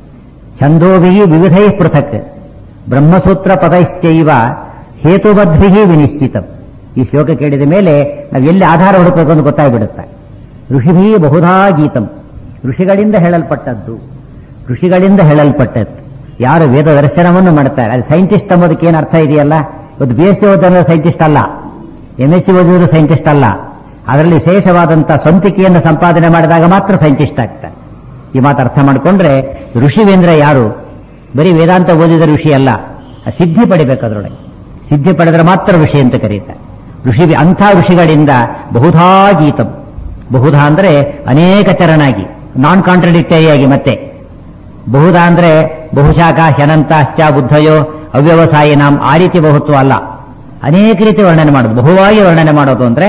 ಛಂದೋಭಿ ವಿವಿಧೈ ಪೃಥಕ್ ಬ್ರಹ್ಮಸೂತ್ರ ಪದೈಶ್ಚೈವ ಹೇತುಬದ್ಭಿ ವಿನಿಶ್ಚಿತಂ. ಈ ಶ್ಲೋಕ ಕೇಳಿದ ಮೇಲೆ ನಾವು ಎಲ್ಲಿ ಆಧಾರ ಹುಡುಕಬೇಕು ಅಂತ ಗೊತ್ತಾಗ್ಬಿಡುತ್ತೆ. ಋಷಿಭೀ ಬಹುಧಾ ಗೀತಂ, ಋಷಿಗಳಿಂದ ಹೇಳಲ್ಪಟ್ಟದ್ದು. ಯಾರು ವೇದ ದರ್ಶನವನ್ನು ಮಾಡ್ತಾರೆ, ಅದು ಸೈಂಟಿಸ್ಟ್ ಅಂಬೋದಕ್ಕೆ ಏನು ಅರ್ಥ ಇದೆಯಲ್ಲ. ಇವತ್ತು BSc ಓದಿದ ಸೈಂಟಿಸ್ಟ್ ಅಲ್ಲ, MSc ಓದಿದ್ರು ಸೈಂಟಿಸ್ಟ್ ಅಲ್ಲ. ಅದರಲ್ಲಿ ವಿಶೇಷವಾದಂತಹ ಸ್ವಂತಿಕೆಯನ್ನು ಸಂಪಾದನೆ ಮಾಡಿದಾಗ ಮಾತ್ರ ಸೈಂಟಿಸ್ಟ್ ಆಗ್ತಾರೆ. ಈ ಮಾತು ಅರ್ಥ ಮಾಡಿಕೊಂಡ್ರೆ ಋಷಿವೇಂದ್ರ ಯಾರು? ಬರೀ ವೇದಾಂತ ಓದಿದ ಋಷಿ ಅಲ್ಲ, ಸಿದ್ಧಿ ಪಡಿಬೇಕು. ಅದರೊಳಗೆ ಸಿದ್ಧಿ ಪಡೆದ್ರೆ ಮಾತ್ರ ಋಷಿ ಅಂತ ಕರೀತಾರೆ. ಅಂಥ ಋಷಿಗಳಿಂದ ಬಹುಧಾ ಗೀತಂ, ಬಹುಧಾ ಅಂದ್ರೆ ಅನೇಕ ಚರಣಾಗಿ, ನಾನ್ ಕಾಂಟ್ರಡಿಕ್ಟರಿಯಾಗಿ. ಮತ್ತೆ ಬಹುಧಾ ಅಂದ್ರೆ ಬಹುಶಾಖ ಹ್ಯನಂತಾಶ್ಚ ಬುದ್ಧಯೋ ಅವ್ಯವಸಾಯಿನಾಂ, ಆ ರೀತಿ ಬಹುತ್ವ ಅಲ್ಲ. ಅನೇಕ ರೀತಿ ವರ್ಣನೆ ಮಾಡೋದು, ಬಹುವಾಗಿ ವರ್ಣನೆ ಮಾಡೋದು ಅಂದ್ರೆ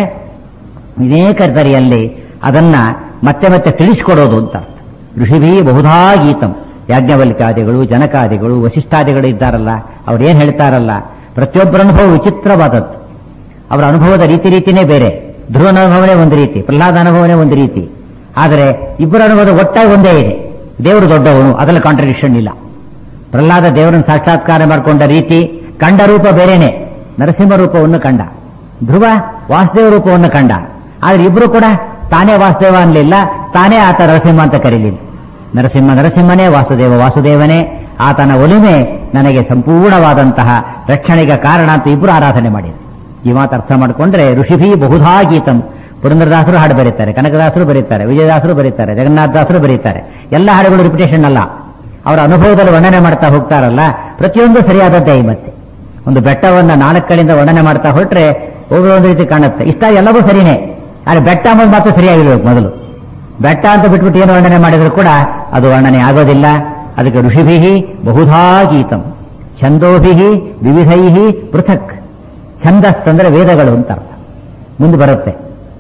ಅನೇಕ ತರಿಯಲ್ಲಿ ಅದನ್ನ ಮತ್ತೆ ಮತ್ತೆ ತಿಳಿಸಿಕೊಡೋದು ಅಂತ. ಋಷಿಭೀ ಬಹುಧಾ ಗೀತಂ, ಯಾಜ್ಞವಲ್ಕ್ಯಾದಿಗಳು, ಜನಕಾದಿಗಳು, ವಶಿಷ್ಠಾದಿಗಳು ಇದ್ದಾರಲ್ಲ, ಅವ್ರೇನ್ ಹೇಳ್ತಾರಲ್ಲ, ಪ್ರತಿಯೊಬ್ಬರ ಅನುಭವ ವಿಚಿತ್ರವಾದದ್ದು. ಅವರ ಅನುಭವದ ರೀತಿನೇ ಬೇರೆ. ಧ್ರುವನ ಅನುಭವನೇ ಒಂದು ರೀತಿ, ಪ್ರಹ್ಲಾದ ಅನುಭವನೇ ಒಂದು ರೀತಿ. ಆದರೆ ಇಬ್ಬರ ಅನುಭವದ ಒಟ್ಟಾಗಿ ಒಂದೇ ಇದೆ. ದೇವರು ದೊಡ್ಡವನು, ಅದರಲ್ಲಿ ಕಾಂಟ್ರಡಿಕ್ಷನ್ ಇಲ್ಲ. ಪ್ರಹ್ಲಾದ ದೇವರನ್ನು ಸಾಕ್ಷಾತ್ಕಾರ ಮಾಡಿಕೊಂಡ ರೀತಿ, ಕಂಡ ರೂಪ ಬೇರೆನೆ, ನರಸಿಂಹ ರೂಪವನ್ನು ಕಂಡ. ಧ್ರುವ ವಾಸುದೇವ ರೂಪವನ್ನು ಕಂಡ. ಆದ್ರೆ ಇಬ್ರು ಕೂಡ ತಾನೇ ವಾಸುದೇವ ಅನ್ಲಿಲ್ಲ, ತಾನೇ ಆತ ನರಸಿಂಹ ಅಂತ ಕರೀಲಿಲ್ಲ. ನರಸಿಂಹನೇ, ವಾಸುದೇವನೇ. ಆತನ ಒಲುಮೆ ನನಗೆ ಸಂಪೂರ್ಣವಾದಂತಹ ರಕ್ಷಣೆಗೆ ಕಾರಣ ಅಂತ ಇಬ್ರು ಆರಾಧನೆ ಮಾಡಿದರು. ಈ ಮಾತು ಅರ್ಥ ಮಾಡಿಕೊಂಡ್ರೆ ಋಷಿಭೀ ಬಹುಧಾ ಗೀತಂ. ಪುರಂದರದಾಸರು ಹಾಡು ಬರೀತಾರೆ, ಕನಕದಾಸರು ಬರೀತಾರೆ, ವಿಜಯದಾಸರು ಬರೀತಾರೆ, ಜಗನ್ನಾಥದಾಸರು ಬರೀತಾರೆ. ಎಲ್ಲ ಹಾಡುಗಳು ರಿಪಿಟೇಷನ್ ಅಲ್ಲ, ಅವರ ಅನುಭವದಲ್ಲಿ ವರ್ಣನೆ ಮಾಡ್ತಾ ಹೋಗ್ತಾರಲ್ಲ, ಪ್ರತಿಯೊಂದು ಸರಿಯಾದದ್ದೇ. ಮತ್ತೆ ಒಂದು ಬೆಟ್ಟವನ್ನ 4 ಕಡೆಯಿಂದ ವರ್ಣನೆ ಮಾಡ್ತಾ ಹೊರಟ್ರೆ ಒಬ್ಬರು ಒಂದು ರೀತಿ ಕಾಣುತ್ತೆ. ಇಷ್ಟ ಎಲ್ಲವೂ ಸರಿನೇ, ಆದರೆ ಬೆಟ್ಟ ಅನ್ನೋದು ಮಾತ್ರ ಸರಿಯಾಗಿರ್ಬೇಕು. ಮೊದಲು ಬೆಟ್ಟ ಅಂತ ಬಿಟ್ಬಿಟ್ಟು ಏನು ವರ್ಣನೆ ಮಾಡಿದ್ರು ಕೂಡ ಅದು ವರ್ಣನೆ ಆಗೋದಿಲ್ಲ. ಅದಕ್ಕೆ ಋಷಿಭಿ ಬಹುಧಾ ಗೀತಂ ಛಂದೋಭಿ ವಿವಿಧೈ ಪೃಥಕ್. ಛಂದಸ್ ಅಂದ್ರೆ ವೇದಗಳು ಅಂತ ಅರ್ಥ. ಮುಂದೆ ಬರುತ್ತೆ,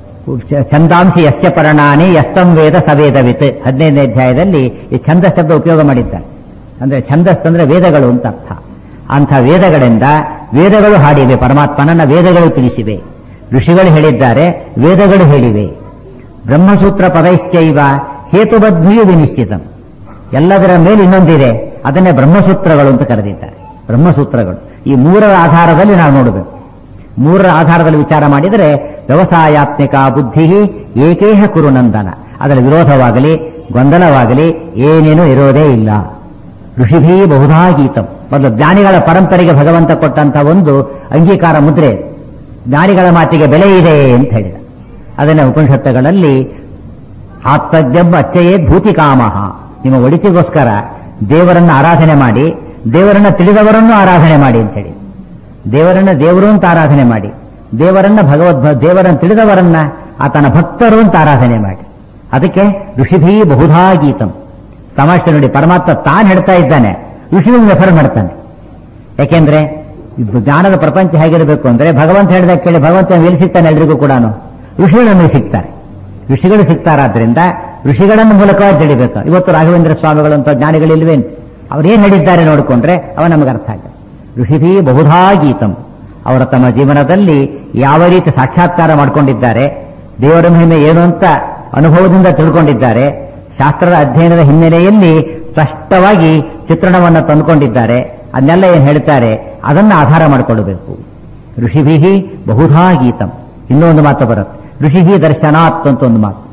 ಛಂದಾಂಸಿ ಯಸ್ಯ ಪರ್ಣಾನಿ ಯಸ್ತಂ ವೇದ ಸವೇದವಿತ್. 15ನೇ ಅಧ್ಯಾಯದಲ್ಲಿ ಈ ಛಂದಸ್ ಶಬ್ದ ಉಪಯೋಗ ಮಾಡಿದ್ದಾರೆ. ಅಂದ್ರೆ ಛಂದಸ್ ಅಂದ್ರೆ ವೇದಗಳು ಅಂತ ಅರ್ಥ. ಅಂಥ ವೇದಗಳಿಂದ ವೇದಗಳು ಹಾಡಿವೆ, ಪರಮಾತ್ಮನನ್ನ ವೇದಗಳು ತಿಳಿಸಿವೆ. ಋಷಿಗಳು ಹೇಳಿದ್ದಾರೆ, ವೇದಗಳು ಹೇಳಿವೆ. ಬ್ರಹ್ಮಸೂತ್ರ ಪದೈಶ್ಚೈವ ಹೇತುಬದ್ಧಿಯು ವಿನಿಶ್ಚಿತಂ. ಎಲ್ಲದರ ಮೇಲೆ ಇನ್ನೊಂದಿದೆ, ಅದನ್ನೇ ಬ್ರಹ್ಮಸೂತ್ರಗಳು ಅಂತ ಕರೆದಿದ್ದಾರೆ. ಬ್ರಹ್ಮಸೂತ್ರಗಳು ಈ 3ರ ಆಧಾರದಲ್ಲಿ ನಾವು ನೋಡಬೇಕು. 3ರ ಆಧಾರದಲ್ಲಿ ವಿಚಾರ ಮಾಡಿದರೆ ವ್ಯವಸಾಯಾತ್ಮಿಕ ಬುದ್ಧಿ ಏಕೇಹ ಕುರುನಂದನ, ಅದರ ವಿರೋಧವಾಗಲಿ ಗೊಂದಲವಾಗಲಿ ಏನೇನೂ ಇರೋದೇ ಇಲ್ಲ. ಋಷಿಭೀ ಬಹುಧಾ ಗೀತಂ. ಮೊದಲು ಜ್ಞಾನಿಗಳ ಪರಂಪರೆಗೆ ಭಗವಂತ ಕೊಟ್ಟಂತ ಒಂದು ಅಂಗೀಕಾರ ಮುದ್ರೆ, ಜ್ಞಾನಿಗಳ ಮಾತಿಗೆ ಬೆಲೆ ಇದೆ ಅಂತ ಹೇಳಿದ. ಅದನ್ನ ಉಪನಿಷತ್ತುಗಳಲ್ಲಿ ಆತ್ಮಜ್ಞಂ ಅಚ್ಚಯೇ ಭೂತಿ ಕಾಮಃ, ನಿಮ್ಮ ಒಳಿತಿಗೋಸ್ಕರ ದೇವರನ್ನ ಆರಾಧನೆ ಮಾಡಿ, ದೇವರನ್ನ ತಿಳಿದವರನ್ನು ಆರಾಧನೆ ಮಾಡಿ ಅಂತ ಹೇಳಿ. ದೇವರನ್ನ ದೇವರು ಅಂತ ಆರಾಧನೆ ಮಾಡಿ, ದೇವರನ್ನ ದೇವರನ್ನು ತಿಳಿದವರನ್ನ ಆತನ ಭಕ್ತರು ಅಂತ ಆರಾಧನೆ ಮಾಡಿ. ಅದಕ್ಕೆ ಋಷಿಭೀ ಬಹುಧಾ ಗೀತಂ. ತಮಾಷೆ ನೋಡಿ, ಪರಮಾತ್ಮ ತಾನು ಹೇಳ್ತಾ ಇದ್ದಾನೆ, ಋಷಿಗಳನ್ನು ರೆಫರ್ ಮಾಡ್ತಾನೆ. ಯಾಕೆಂದ್ರೆ ಜ್ಞಾನದ ಪ್ರಪಂಚ ಹೇಗಿರಬೇಕು ಅಂದ್ರೆ ಭಗವಂತ ಹೇಳಿದಾಗ ಕೇಳಿ ಭಗವಂತ ಎಲ್ಲಿ ಸಿಗ್ತಾನೆ? ಎಲ್ರಿಗೂ ಕೂಡ ಋಷಿಗಳನ್ನು ಸಿಗ್ತಾರೆ. ಋಷಿಗಳು ಸಿಗ್ತಾರಾದ್ರಿಂದ ಋಷಿಗಳನ್ನು ಮೂಲಕವಾಗಿ ತಿಳಿಬೇಕು. ಇವತ್ತು ರಾಘವೇಂದ್ರ ಸ್ವಾಮಿಗಳಂತ ಜ್ಞಾನಿಗಳಿಲ್ವೇನು? ಅವರೇನು ಹೇಳಿದ್ದಾರೆ ನೋಡಿಕೊಂಡ್ರೆ ಅವ ನಮಗೆ ಅರ್ಥ ಆಗುತ್ತೆ. ಋಷಿಭೀ ಬಹುಧಾ ಗೀತಂ. ಅವರ ತಮ್ಮ ಜೀವನದಲ್ಲಿ ಯಾವ ರೀತಿ ಸಾಕ್ಷಾತ್ಕಾರ ಮಾಡಿಕೊಂಡಿದ್ದಾರೆ, ದೇವರ ಮಹಿಮೆ ಏನು ಅಂತ ಅನುಭವದಿಂದ ತಿಳ್ಕೊಂಡಿದ್ದಾರೆ, ಶಾಸ್ತ್ರದ ಅಧ್ಯಯನದ ಹಿನ್ನೆಲೆಯಲ್ಲಿ ಸ್ಪಷ್ಟವಾಗಿ ಚಿತ್ರಣವನ್ನು ತಂದುಕೊಂಡಿದ್ದಾರೆ. ಅದನ್ನೆಲ್ಲ ಏನು ಹೇಳ್ತಾರೆ ಅದನ್ನ ಆಧಾರ ಮಾಡಿಕೊಳ್ಳಬೇಕು. ಋಷಿಭಿ ಬಹುಧಾ ಗೀತಂ. ಇನ್ನೊಂದು ಮಾತು ಬರುತ್ತೆ, ಋಷಿ ದರ್ಶನಾತ್ ಅಂತ ಒಂದು ಮಾತು.